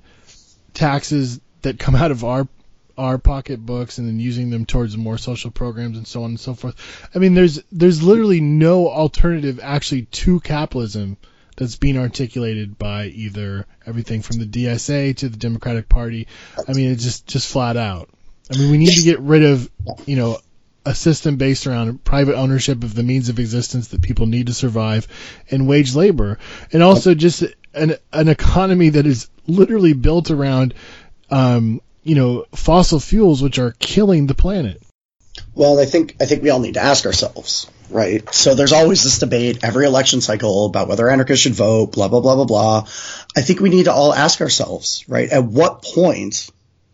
taxes that come out of our our pocketbooks and then using them towards more social programs and so on and so forth. I mean, there's there's literally no alternative actually to capitalism that's being articulated by either everything from the D S A to the Democratic Party. I mean, it's just, just flat out. I mean, we need to get rid of, you know, a system based around private ownership of the means of existence that people need to survive, and wage labor, and also just an an economy that is literally built around, um, you know, fossil fuels, which are killing the planet. Well, I think I think we all need to ask ourselves, right? So there's always this debate every election cycle about whether anarchists should vote, blah, blah, blah, blah, blah. I think we need to all ask ourselves, right, at what point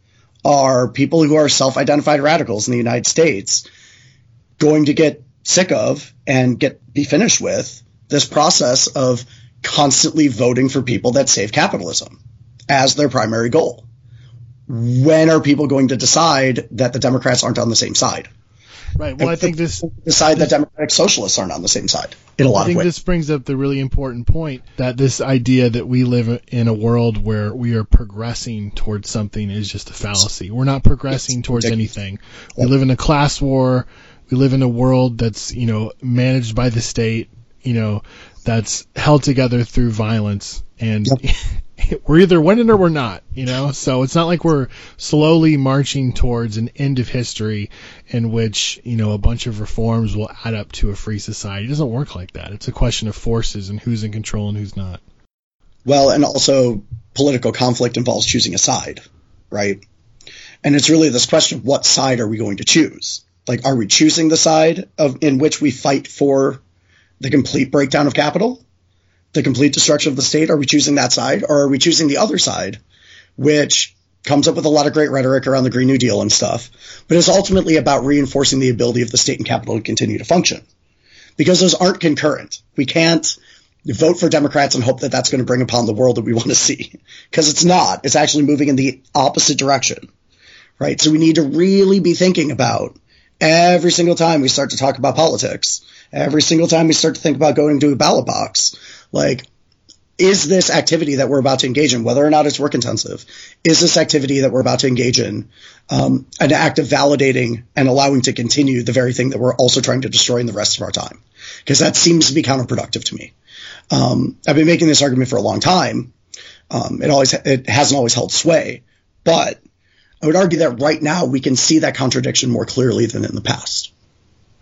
are people who are self-identified radicals in the United States going to get sick of and get be finished with this process of constantly voting for people that save capitalism as their primary goal? When are people going to decide that the Democrats aren't on the same side? Right. Well, I think this decide this, that Democratic Socialists aren't on the same side in a lot I think of ways. This brings up the really important point that this idea that we live in a world where we are progressing towards something is just a fallacy. We're not progressing towards anything. We live in a class war. We live in a world that's, you know, managed by the state, you know, that's held together through violence, and yep. we're either winning or we're not, you know. So it's not like we're slowly marching towards an end of history in which, you know, a bunch of reforms will add up to a free society. It doesn't work like that. It's a question of forces and who's in control and who's not. Well, and also political conflict involves choosing a side, right? And it's really this question, what side are we going to choose? Like, are we choosing the side of in which we fight for the complete breakdown of capital, the complete destruction of the state? Are we choosing that side, or are we choosing the other side, which comes up with a lot of great rhetoric around the Green New Deal and stuff, but is ultimately about reinforcing the ability of the state and capital to continue to function? Because those aren't concurrent. We can't vote for Democrats and hope that that's going to bring upon the world that we want to see, because it's not. It's actually moving in the opposite direction, right? So we need to really be thinking about every single time we start to talk about politics, every single time we start to think about going to a ballot box, like, is this activity that we're about to engage in, whether or not it's work intensive, is this activity that we're about to engage in um, an act of validating and allowing to continue the very thing that we're also trying to destroy in the rest of our time? Because that seems to be counterproductive to me. Um, I've been making this argument for a long time. Um, it always it hasn't always held sway, but I would argue that right now we can see that contradiction more clearly than in the past.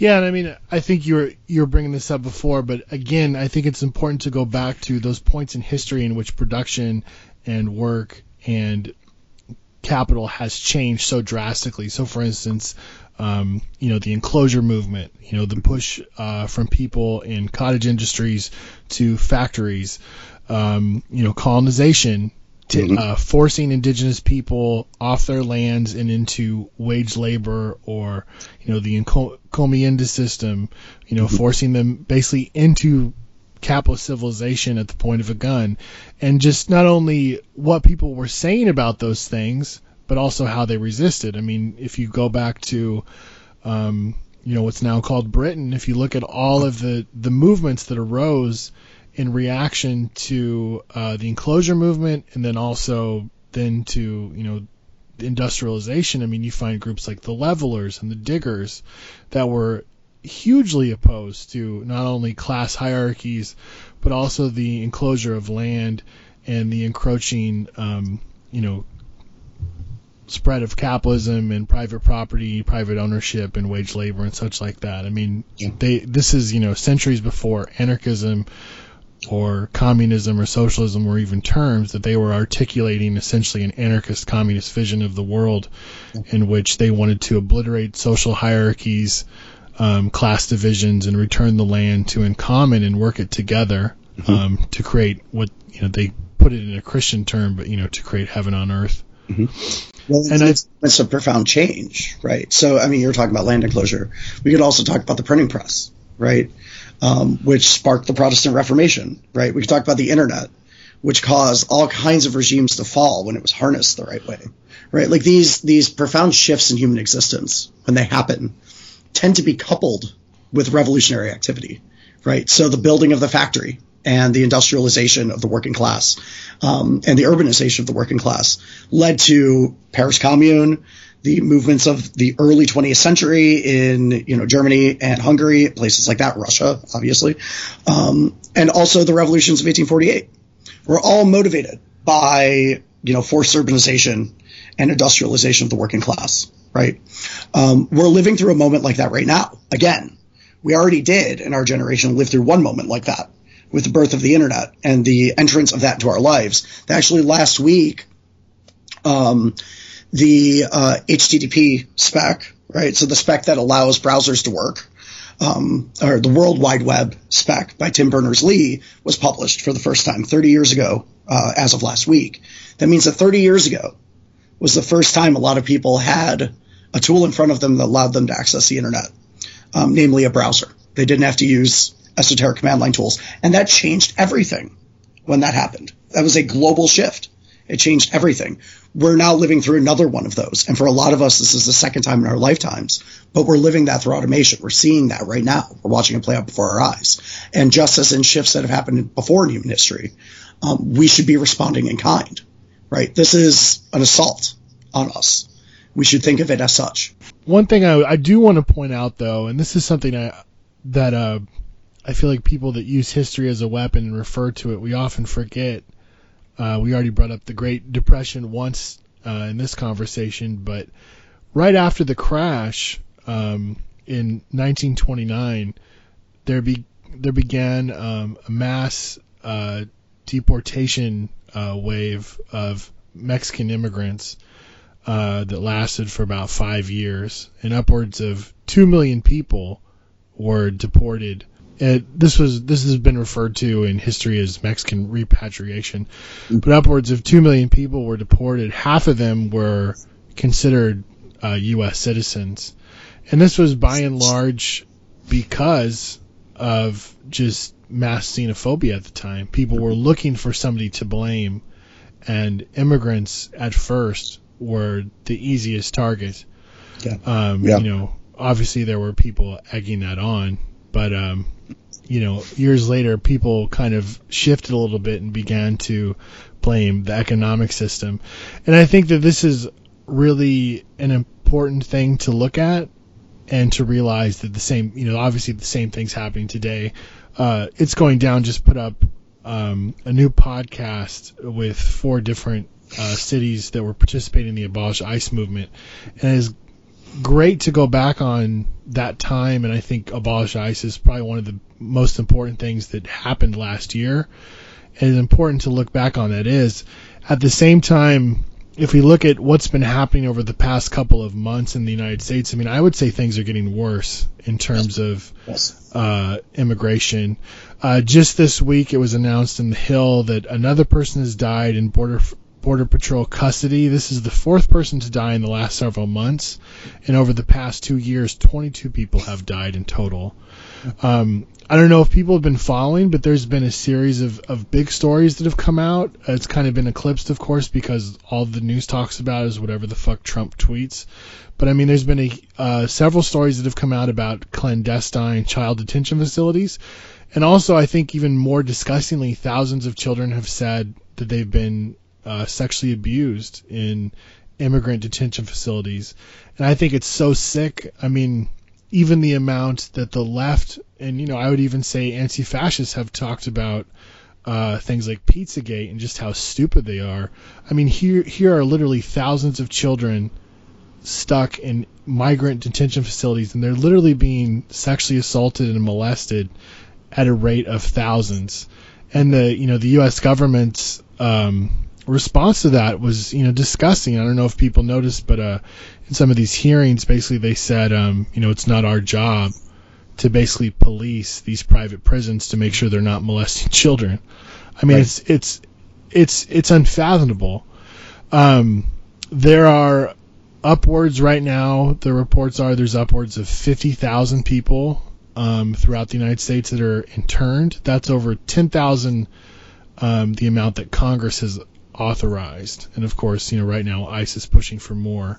Yeah, and I mean, I think you were you were bringing this up before, but again, I think it's important to go back to those points in history in which production and work and capital has changed so drastically. So, for instance, um, you know, the enclosure movement, you know, the push uh, from people in cottage industries to factories, um, you know, colonization. To, Mm-hmm. uh, forcing indigenous people off their lands and into wage labor, or you know the encomienda system, you know, Mm-hmm. forcing them basically into capitalist civilization at the point of a gun, and just not only what people were saying about those things, but also how they resisted. I mean, if you go back to um, you know what's now called Britain, if you look at all of the the movements that arose in reaction to uh, the enclosure movement, and then also then to you know industrialization. I mean, you find groups like the Levelers and the Diggers that were hugely opposed to not only class hierarchies, but also the enclosure of land and the encroaching, um, you know, spread of capitalism and private property, private ownership, and wage labor and such like that. I mean, they this is you know centuries before anarchism or communism or socialism were even terms, that they were articulating essentially an anarchist communist vision of the world in which they wanted to obliterate social hierarchies, um, class divisions, and return the land to in common and work it together, Mm-hmm. um, to create what, you know, they put it in a Christian term, but, you know, to create heaven on earth. Mm-hmm. Well, And it's, it's a profound change, right? So, I mean, you're talking about land enclosure. We could also talk about the printing press, right? Um, which sparked the Protestant Reformation, right? We could talk about the internet, which caused all kinds of regimes to fall when it was harnessed the right way, right? Like these these profound shifts in human existence, when they happen, tend to be coupled with revolutionary activity, right? So the building of the factory and the industrialization of the working class, um, and the urbanization of the working class led to Paris Commune, the movements of the early twentieth century in, you know, Germany and Hungary, places like that, Russia, obviously, um, and also the revolutions of eighteen forty-eight. We're all motivated by, you know, forced urbanization and industrialization of the working class, right? Um, we're living through a moment like that right now. Again, we already did in our generation live through one moment like that with the birth of the internet and the entrance of that into our lives. Actually, last week, um, the uh, H T T P spec, right? So the spec that allows browsers to work, um, or the World Wide Web spec by Tim Berners-Lee was published for the first time thirty years ago, uh, as of last week. That means that thirty years ago was the first time a lot of people had a tool in front of them that allowed them to access the internet, um, namely a browser. They didn't have to use esoteric command line tools. And that changed everything when that happened. That was a global shift. It changed everything. We're now living through another one of those. And for a lot of us, this is the second time in our lifetimes. But we're living that through automation. We're seeing that right now. We're watching it play out before our eyes. And just as in shifts that have happened before in human history, um, we should be responding in kind, right? This is an assault on us. We should think of it as such. One thing I, I do want to point out, though, and this is something I, that uh, I feel like people that use history as a weapon and refer to it, we often forget. Uh, we already brought up the Great Depression once uh, in this conversation, but right after the crash um, in nineteen twenty-nine, there be there began um, a mass uh, deportation uh, wave of Mexican immigrants uh, that lasted for about five years, and upwards of two million people were deported. It, this was this has been referred to in history as Mexican repatriation, but upwards of two million people were deported. Half of them were considered uh, U S citizens, and this was by and large because of just mass xenophobia at the time. People were looking for somebody to blame, and immigrants at first were the easiest target. Yeah. Um, yeah. You know, obviously there were people egging that on, but um, you know, years later, people kind of shifted a little bit and began to blame the economic system. And I think that this is really an important thing to look at and to realize that the same, you know, obviously the same thing's happening today. Uh, It's Going Down just put up um, a new podcast with four different uh, cities that were participating in the Abolish ICE movement, and is great to go back on that time, and I think Abolish ICE is probably one of the most important things that happened last year. And it's important to look back on that. Is at the same time, if we look at what's been happening over the past couple of months in the United States, I mean, I would say things are getting worse in terms of uh, immigration. Uh, just this week, it was announced in the Hill that another person has died in Border Border Patrol custody. This is the fourth person to die in the last several months, and over the past two years, twenty-two people have died in total. Um, I don't know if people have been following, but there's been a series of, of big stories that have come out. Uh, it's kind of been eclipsed, of course, because all the news talks about is whatever the fuck Trump tweets. But I mean, there's been a, uh, several stories that have come out about clandestine child detention facilities. And also, I think even more disgustingly, thousands of children have said that they've been uh, sexually abused in immigrant detention facilities. And I think it's so sick. I mean, even the amount that the left, and, you know, I would even say anti-fascists have talked about uh, things like Pizzagate and just how stupid they are. I mean, here here are literally thousands of children stuck in migrant detention facilities, and they're literally being sexually assaulted and molested at a rate of thousands. And the, you know, the U S government's um, response to that was, you know, disgusting. I don't know if people noticed, but uh, in some of these hearings, basically they said, um, you know, it's not our job to basically police these private prisons to make sure they're not molesting children. I mean, right. it's it's it's it's unfathomable. Um, there are upwards right now. The reports are there's upwards of fifty thousand people um, throughout the United States that are interned. That's over ten thousand um, the amount that Congress has authorized. And of course, you know, right now ICE is pushing for more.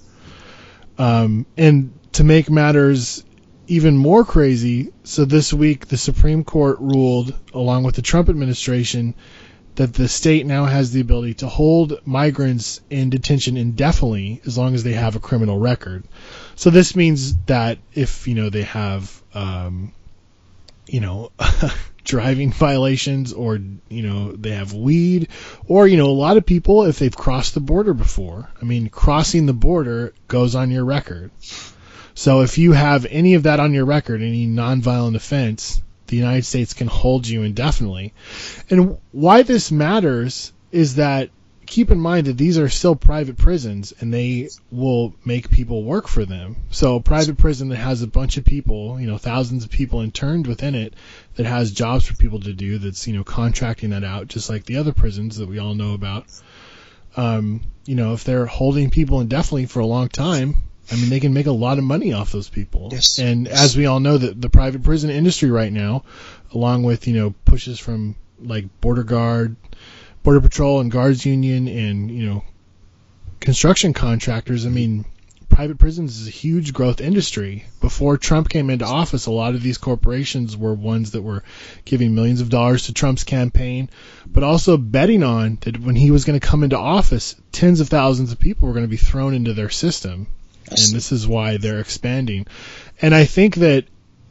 Um, and to make matters even more crazy, so this week the Supreme Court ruled, along with the Trump administration, that the state now has the ability to hold migrants in detention indefinitely as long as they have a criminal record. So this means that if, you know, they have, um, you know, driving violations, or, you know, they have weed, or, you know, a lot of people, if they've crossed the border before, I mean, crossing the border goes on your record. So if you have any of that on your record, any nonviolent offense, the United States can hold you indefinitely. And why this matters is that, keep in mind that these are still private prisons, and they will make people work for them. So a private prison that has a bunch of people, you know, thousands of people interned within it, that has jobs for people to do, that's, you know, contracting that out, just like the other prisons that we all know about. Um, you know, if they're holding people indefinitely for a long time, I mean, they can make a lot of money off those people. Yes. And as we all know, the, the private prison industry right now, along with, you know, pushes from like Border Guard, Border Patrol and Guards Union, and, you know, construction contractors, I mean, private prisons is a huge growth industry. Before Trump came into office, a lot of these corporations were ones that were giving millions of dollars to Trump's campaign, but also betting on that when he was going to come into office, tens of thousands of people were going to be thrown into their system. And this is why they're expanding. And I think that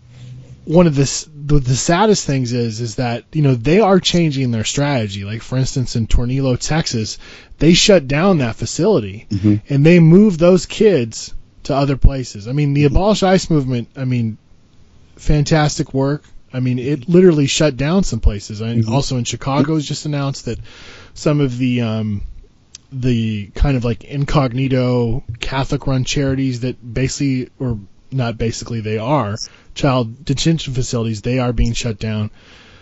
one of the, the the saddest things is is that, you know, they are changing their strategy. Like, for instance, in Tornillo, Texas, they shut down that facility, mm-hmm. and they moved those kids to other places. I mean, the mm-hmm. Abolish ICE movement, I mean, fantastic work. I mean, it literally shut down some places. I, mm-hmm. Also in Chicago, it's just announced that some of the um, the kind of like incognito Catholic-run charities that basically, or not basically, they are child detention facilities, they are being shut down.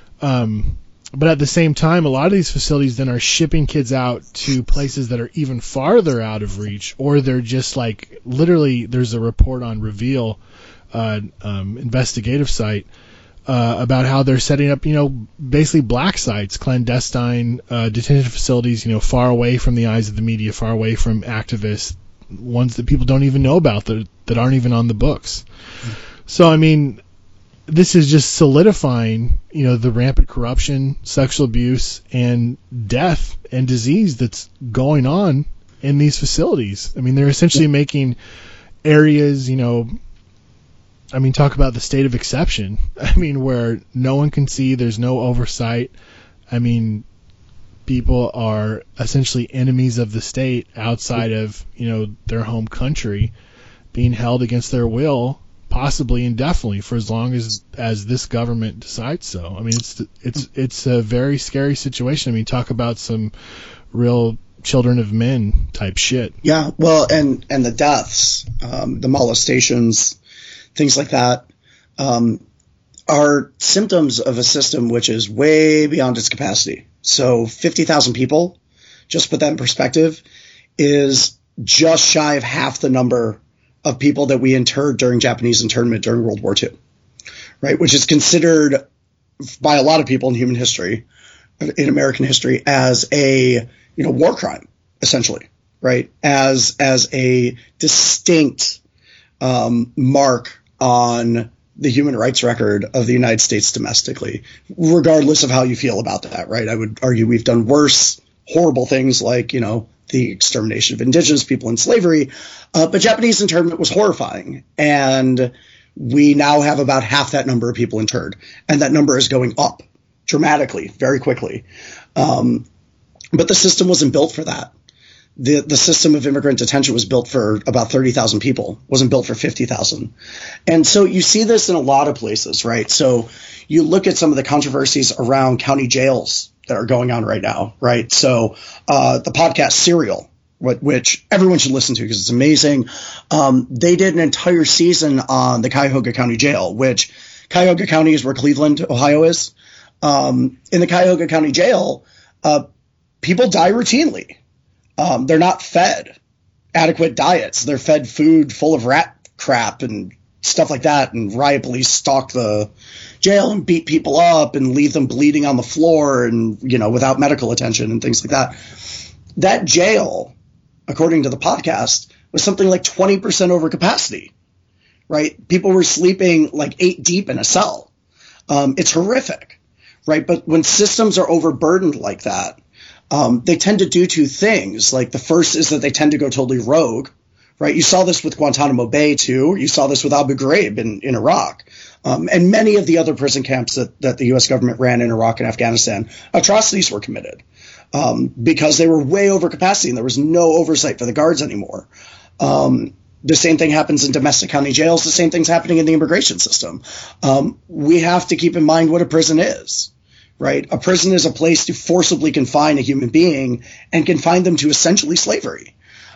Um, but at the same time, a lot of these facilities then are shipping kids out to places that are even farther out of reach, or they're just like, literally, there's a report on Reveal, uh, um, investigative site, Uh, about how they're setting up, you know, basically black sites, clandestine uh, detention facilities, you know, far away from the eyes of the media, far away from activists, ones that people don't even know about, that, that aren't even on the books. Mm-hmm. So, I mean, this is just solidifying, you know, the rampant corruption, sexual abuse, and death and disease that's going on in these facilities. I mean, they're essentially making areas, you know, I mean, talk about the state of exception. I mean, where no one can see, there's no oversight. I mean, people are essentially enemies of the state outside of, you know, their home country. being held against their will, possibly indefinitely, for as long as as this government decides so. I mean, it's it's it's a very scary situation. I mean, talk about some real children of men type shit. Yeah, well, and and the deaths, um, the molestations, things like that, um, are symptoms of a system which is way beyond its capacity. So fifty thousand people, just to put that in perspective, is just shy of half the number of people that we interred during Japanese internment during World War Two, right? Which is considered by a lot of people in human history, in American history, as a, you know, war crime, essentially, right? As, as a distinct, um, mark on the human rights record of the United States domestically, regardless of how you feel about that, right? I would argue we've done worse, horrible things like, you know, the extermination of indigenous people in slavery, uh, but Japanese internment was horrifying, and we now have about half that number of people interred, and that number is going up dramatically, very quickly. Um, but the system wasn't built for that. The the system of immigrant detention was built for about thirty thousand people, wasn't built for fifty thousand. And so you see this in a lot of places, right? So you look at some of the controversies around county jails that are going on right now, right? So uh, the podcast Serial, which everyone should listen to because it's amazing. Um, they did an entire season on the Cuyahoga County Jail, which Cuyahoga County is where Cleveland, Ohio is. Um, in the Cuyahoga County Jail, uh, people die routinely. Um, they're not fed adequate diets. They're fed food full of rat crap and stuff like that, and riot police stalk the jail and beat people up and leave them bleeding on the floor and, you know, without medical attention and things like that. That jail, according to the podcast, was something like twenty percent over capacity, right? People were sleeping like eight deep in a cell. Um, it's horrific, right? But when systems are overburdened like that, um, they tend to do two things. Like the first is that they tend to go totally rogue. Right, you saw this with Guantanamo Bay too. You saw this with Abu Ghraib in, in Iraq, um, and many of the other prison camps that, that the U S government ran in Iraq and Afghanistan. Atrocities were committed um, because they were way over capacity and there was no oversight for the guards anymore. Um, the same thing happens in domestic county jails. The same thing's happening in the immigration system. Um, we have to keep in mind what a prison is. Right, a prison is a place to forcibly confine a human being and confine them to essentially slavery.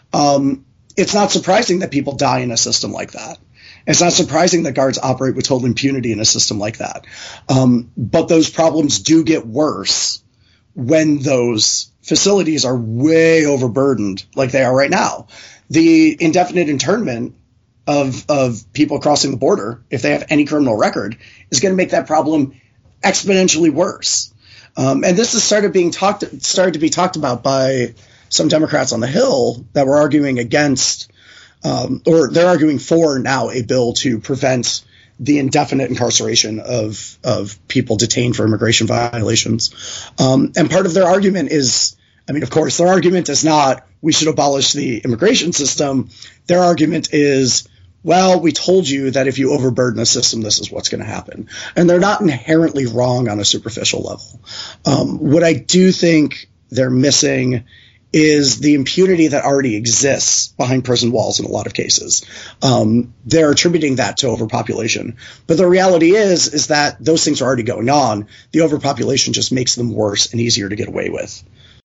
Um, It's not surprising that people die in a system like that. It's not surprising that guards operate with total impunity in a system like that. Um, but those problems do get worse when those facilities are way overburdened like they are right now. The indefinite internment of, of people crossing the border, if they have any criminal record, is going to make that problem exponentially worse. Um, and this has started being talked, started to be talked about by some Democrats on the Hill that were arguing against, um, or they're arguing for now a bill to prevent the indefinite incarceration of of people detained for immigration violations. Um, and part of their argument is, I mean, of course, their argument is not we should abolish the immigration system. Their argument is, well, we told you that if you overburden the system, this is what's going to happen. And they're not inherently wrong on a superficial level. Um, what I do think they're missing is the impunity that already exists behind prison walls in a lot of cases. Um, they're attributing that to overpopulation. But the reality is, is that those things are already going on. The overpopulation just makes them worse and easier to get away with.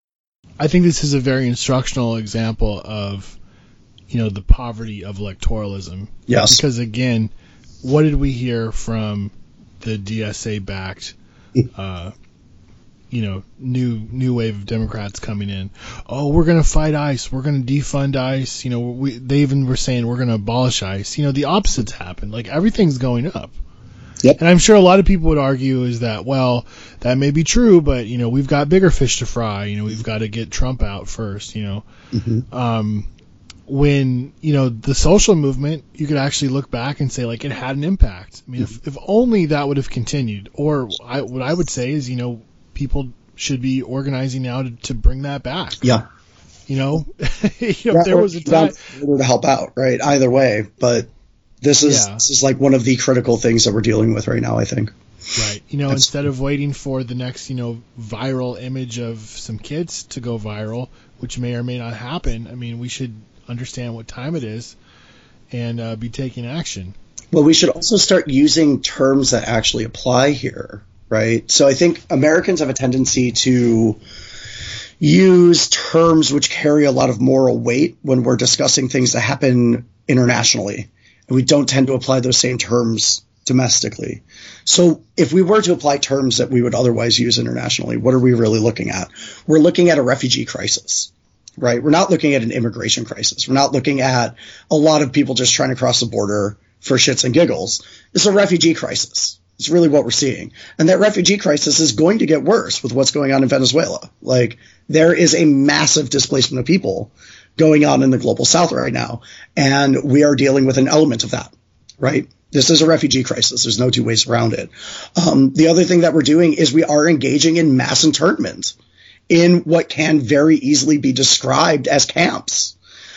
I think this is a very instructional example of, you know, the poverty of electoralism. Yes. Because again, what did we hear from the D S A-backed uh you know, new new wave of Democrats coming in? Oh, we're going to fight ICE. We're going to defund ICE. You know, we, they even were saying we're going to abolish ICE. You know, the opposite's happened. Like, everything's going up. Yep. And I'm sure a lot of people would argue is that, well, that may be true, but, you know, we've got bigger fish to fry. You know, we've got to get Trump out first, you know. Mm-hmm. Um, when, you know, the social movement, you could actually look back and say, like, it had an impact. I mean, mm-hmm. if, if only that would have continued. Or I, what I would say is, you know, people should be organizing now to, to bring that back. Yeah. You know, you know, there was a time to help out, right? Either way, but this is yeah. this is like one of the critical things that we're dealing with right now, I think. Right. You know, That's, instead of waiting for the next, you know, viral image of some kids to go viral, which may or may not happen, I mean, we should understand what time it is and uh, be taking action. Well, we should also start using terms that actually apply here, right? So I think Americans have a tendency to use terms which carry a lot of moral weight when we're discussing things that happen internationally. And we don't tend to apply those same terms domestically. So if we were to apply terms that we would otherwise use internationally, what are we really looking at? We're looking at a refugee crisis, right? We're not looking at an immigration crisis. We're not looking at a lot of people just trying to cross the border for shits and giggles. It's a refugee crisis. It's really what we're seeing. And that refugee crisis is going to get worse with what's going on in Venezuela. Like, there is a massive displacement of people going on in the global south right now. And we are dealing with an element of that, right? This is a refugee crisis. There's no two ways around it. Um, the other thing that we're doing is we are engaging in mass internment in what can very easily be described as camps.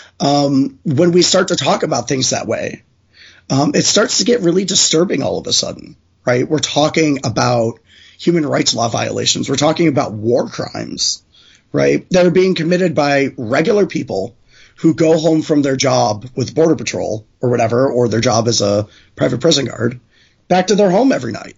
Um, when we start to talk about things that way, um, it starts to get really disturbing all of a sudden, right? We're talking about human rights law violations. We're talking about war crimes, right? That are being committed by regular people who go home from their job with Border Patrol or whatever, or their job as a private prison guard, back to their home every night.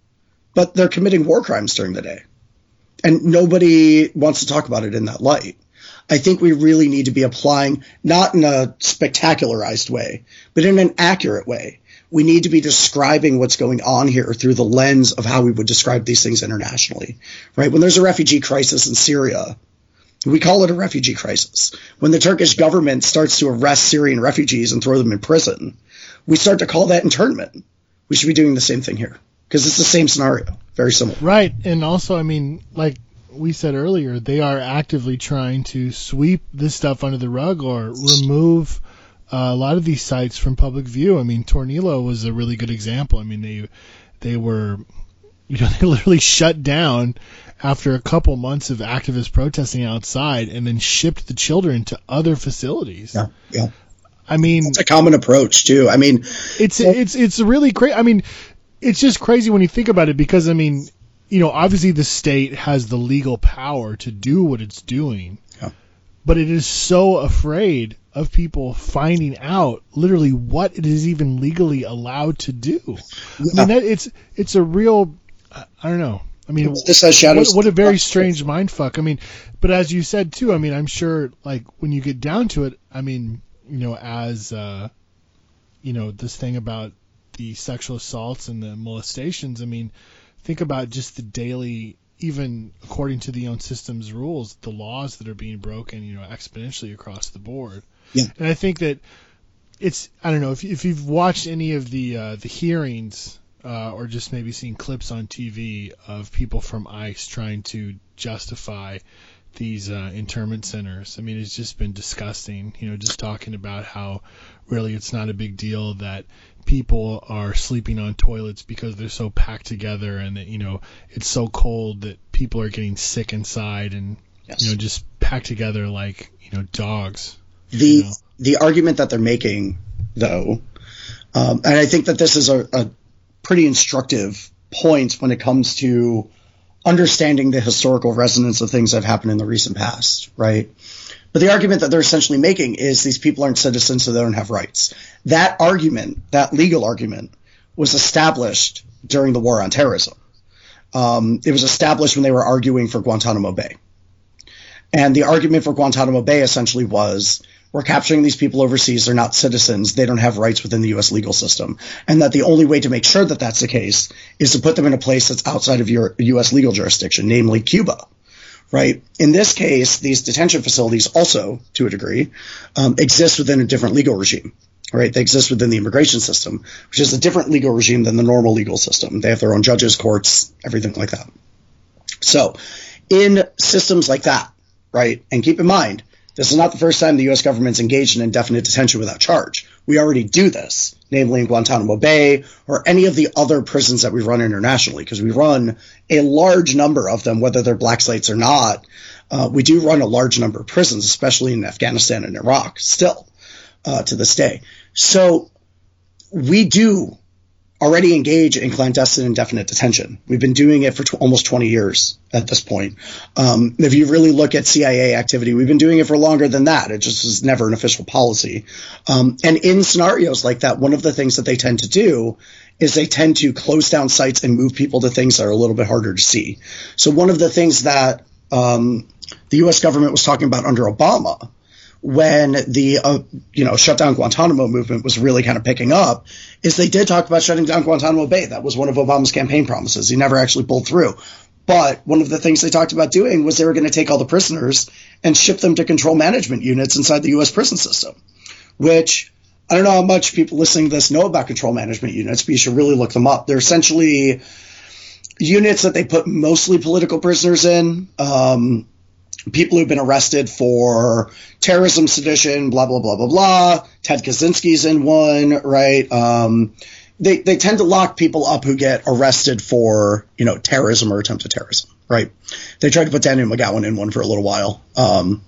But they're committing war crimes during the day. And nobody wants to talk about it in that light. I think we really need to be applying, not in a spectacularized way, but in an accurate way. We need to be describing what's going on here through the lens of how we would describe these things internationally, right? When there's a refugee crisis in Syria, we call it a refugee crisis. When the Turkish government starts to arrest Syrian refugees and throw them in prison, we start to call that internment. We should be doing the same thing here because it's the same scenario, very similar. Right, and also, I mean, like we said earlier, they are actively trying to sweep this stuff under the rug or remove uh, a lot of these sites from public view. I mean, Tornillo was a really good example. I mean, they they were, you know, they literally shut down after a couple months of activists protesting outside, and then shipped the children to other facilities. Yeah, yeah. I mean, it's a common approach too. I mean, it's well, it's it's really crazy. I mean, it's just crazy when you think about it, because I mean, you know, obviously the state has the legal power to do what it's doing, yeah. but it is so afraid of people finding out literally what it is even legally allowed to do. Yeah. I mean, that it's it's a real, I don't know. I mean, this has shadows. What, what a very strange mind fuck. I mean, but as you said too, I mean, I'm sure like when you get down to it, I mean, you know, as uh, you know, this thing about the sexual assaults and the molestations. I mean, think about just the daily, even according to the own system's rules, the laws that are being broken, you know, exponentially across the board. Yeah. And I think that it's, I don't know, if if you've watched any of the uh, the hearings. Uh, or just maybe seen clips on T V of people from ICE trying to justify these uh, internment centers. I mean, it's just been disgusting, you know, just talking about how really it's not a big deal that people are sleeping on toilets because they're so packed together, and that, you know, it's so cold that people are getting sick inside and, yes. you know, just packed together like, you know, dogs. The, you know? the argument that they're making, though, um, and I think that this is a, a pretty instructive points when it comes to understanding the historical resonance of things that have happened in the recent past, right? But the argument that they're essentially making is these people aren't citizens, so they don't have rights. That argument, that legal argument, was established during the war on terrorism. Um, it was established when they were arguing for Guantanamo Bay. And the argument for Guantanamo Bay essentially was, we're capturing these people overseas. They're not citizens. They don't have rights within the U S legal system. And that the only way to make sure that that's the case is to put them in a place that's outside of your U S legal jurisdiction, namely Cuba, right? In this case, these detention facilities also, to a degree, um, exist within a different legal regime, right? They exist within the immigration system, which is a different legal regime than the normal legal system. They have their own judges, courts, everything like that. So in systems like that, right, and keep in mind, this is not the first time the U S government's engaged in indefinite detention without charge. We already do this, namely in Guantanamo Bay or any of the other prisons that we run internationally, because we run a large number of them, whether they're black sites or not. Uh, we do run a large number of prisons, especially in Afghanistan and Iraq, still uh, to this day. So we do already engage in clandestine indefinite detention. We've been doing it for tw- almost twenty years at this point. Um, if you really look at C I A activity, we've been doing it for longer than that. It just was never an official policy. Um, and in scenarios like that, one of the things that they tend to do is they tend to close down sites and move people to things that are a little bit harder to see. So one of the things that um, the U S government was talking about under Obama, when the uh, you know shut down Guantanamo movement was really kind of picking up, is they did talk about shutting down Guantanamo Bay. That was one of Obama's campaign promises. He never actually pulled through. But one of the things they talked about doing was they were going to take all the prisoners and ship them to control management units inside the U S prison system, which I don't know how much people listening to this know about control management units, but you should really look them up. They're essentially units that they put mostly political prisoners in, um, people who've been arrested for terrorism, sedition, blah, blah, blah, blah, blah. Ted Kaczynski's in one, right? Um, they, they tend to lock people up who get arrested for, you know, terrorism or attempted terrorism, right? They tried to put Daniel McGowan in one for a little while. Um,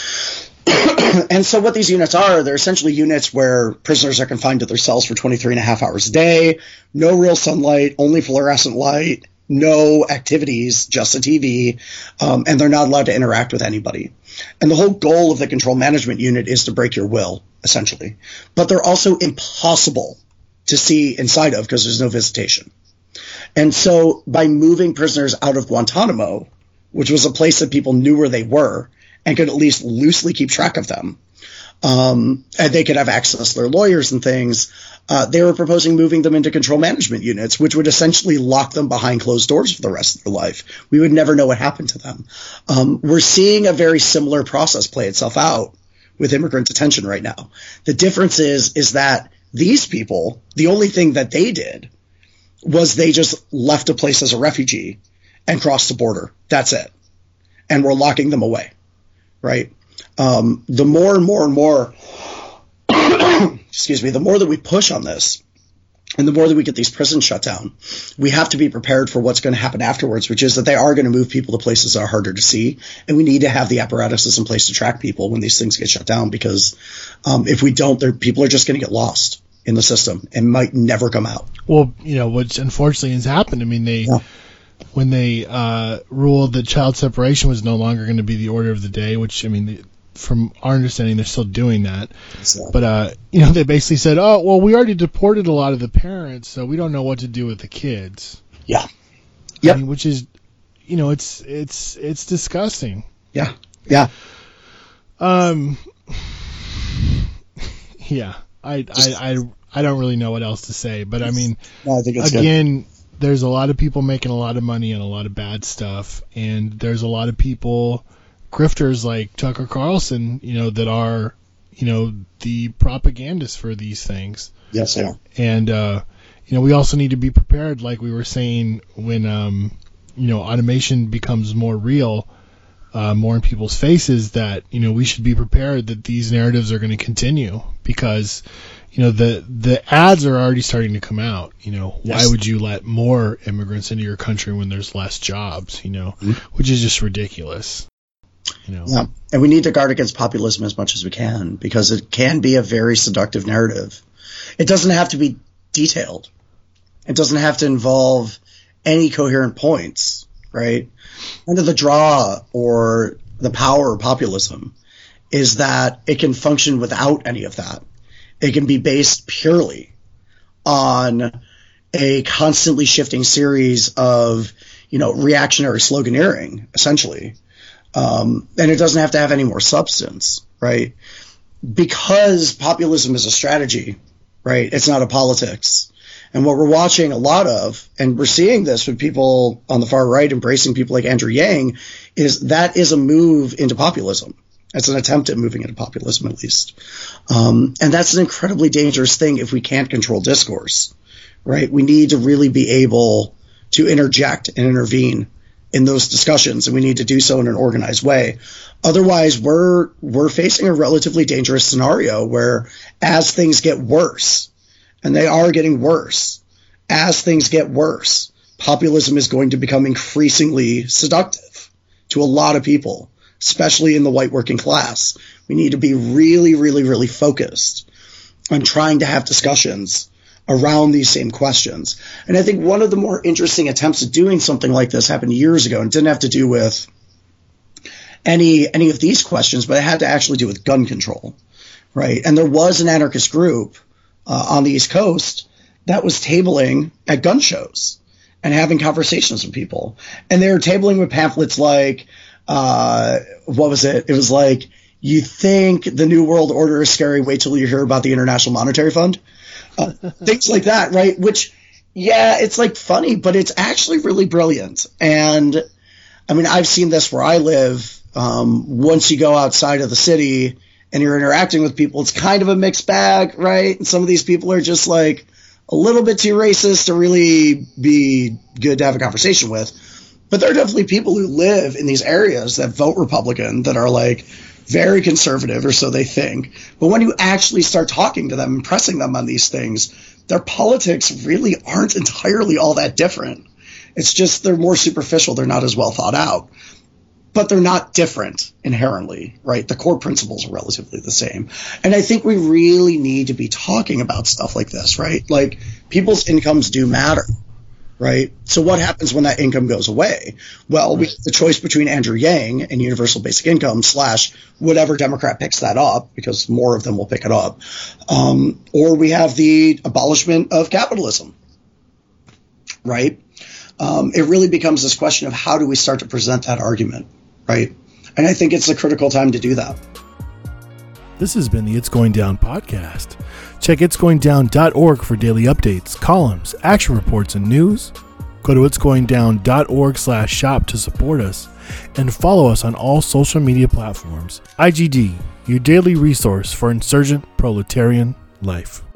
and so what these units are, they're essentially units where prisoners are confined to their cells for twenty-three and a half hours a day, no real sunlight, only fluorescent light, no activities, just a T V, um, and they're not allowed to interact with anybody. And the whole goal of the control management unit is to break your will, essentially. But they're also impossible to see inside of because there's no visitation. And so by moving prisoners out of Guantanamo, which was a place that people knew where they were and could at least loosely keep track of them, um, and they could have access to their lawyers and things, Uh, they were proposing moving them into control management units, which would essentially lock them behind closed doors for the rest of their life. We would never know what happened to them. Um, we're seeing a very similar process play itself out with immigrant detention right now. The difference is, is that these people, the only thing that they did was they just left a place as a refugee and crossed the border. That's it. And we're locking them away, right? Um, the more and more and more excuse me, the more that we push on this and the more that we get these prisons shut down, we have to be prepared for what's going to happen afterwards, which is that they are going to move people to places that are harder to see. And we need to have the apparatuses in place to track people when these things get shut down, because um, if we don't, people are just going to get lost in the system and might never come out. Well, you know, which unfortunately has happened. I mean, they, yeah. when they uh, ruled that child separation was no longer going to be the order of the day, which, I mean, the, from our understanding, they're still doing that. Exactly. But, uh, you know, they basically said, oh, well, we already deported a lot of the parents, so we don't know what to do with the kids. Yeah. Yep. I mean, which is, you know, it's, it's, it's disgusting. Yeah. Yeah. Um, yeah, I, I, I, I don't really know what else to say, but I mean, no, I think it's again, good. There's a lot of people making a lot of money on a lot of bad stuff, and there's a lot of people, grifters like Tucker Carlson, you know, that are, you know, the propagandists for these things. Yes, they are. And, uh, you know, we also need to be prepared, like we were saying, when, um, you know, automation becomes more real, uh, more in people's faces, that, you know, we should be prepared that these narratives are going to continue, because, you know, the, the ads are already starting to come out. You know, yes. Why would you let more immigrants into your country when there's less jobs, you know, mm-hmm. which is just ridiculous. You know. Yeah, and we need to guard against populism as much as we can, because it can be a very seductive narrative. It doesn't have to be detailed. It doesn't have to involve any coherent points, right? Kind of the draw or the power of populism is that it can function without any of that. It can be based purely on a constantly shifting series of, you know, reactionary sloganeering, essentially. Um, and it doesn't have to have any more substance, right? Because populism is a strategy, right? It's not a politics. And what we're watching a lot of, and we're seeing this with people on the far right embracing people like Andrew Yang, is that is a move into populism. It's an attempt at moving into populism, at least. Um, and that's an incredibly dangerous thing if we can't control discourse, right? We need to really be able to interject and intervene in those discussions, and we need to do so in an organized way. Otherwise, we're we're facing a relatively dangerous scenario where, as things get worse, and they are getting worse, as things get worse, populism is going to become increasingly seductive to a lot of people, especially in the white working class. We need to be really, really, really focused on trying to have discussions around these same questions. And I think one of the more interesting attempts at doing something like this happened years ago, and it didn't have to do with any any of these questions, but it had to actually do with gun control, right? And there was an anarchist group uh, on the East Coast that was tabling at gun shows and having conversations with people. And they were tabling with pamphlets like, uh, what was it? It was like, you think the New World Order is scary, wait till you hear about the International Monetary Fund. Uh, things like that, right? Which, yeah, it's like funny, but it's actually really brilliant. And I mean, I've seen this where I live. Um, once you go outside of the city and you're interacting with people, it's kind of a mixed bag, right? And some of these people are just like a little bit too racist to really be good to have a conversation with. But there are definitely people who live in these areas that vote Republican that are like very conservative, or so they think. But when you actually start talking to them and pressing them on these things, their politics really aren't entirely all that different. It's just they're more superficial. They're not as well thought out. But they're not different inherently, right? The core principles are relatively the same. And I think we really need to be talking about stuff like this, right? Like, people's incomes do matter, right? So what happens when that income goes away? Well, we have the choice between Andrew Yang and universal basic income slash whatever Democrat picks that up, because more of them will pick it up. Um, or we have the abolishment of capitalism, right? Um, it really becomes this question of how do we start to present that argument, right? And I think it's a critical time to do that. This has been the It's Going Down podcast. Check its going down dot org for daily updates, columns, action reports, and news. Go to its going down dot org slash shop to support us, and follow us on all social media platforms. I G D, your daily resource for insurgent proletarian life.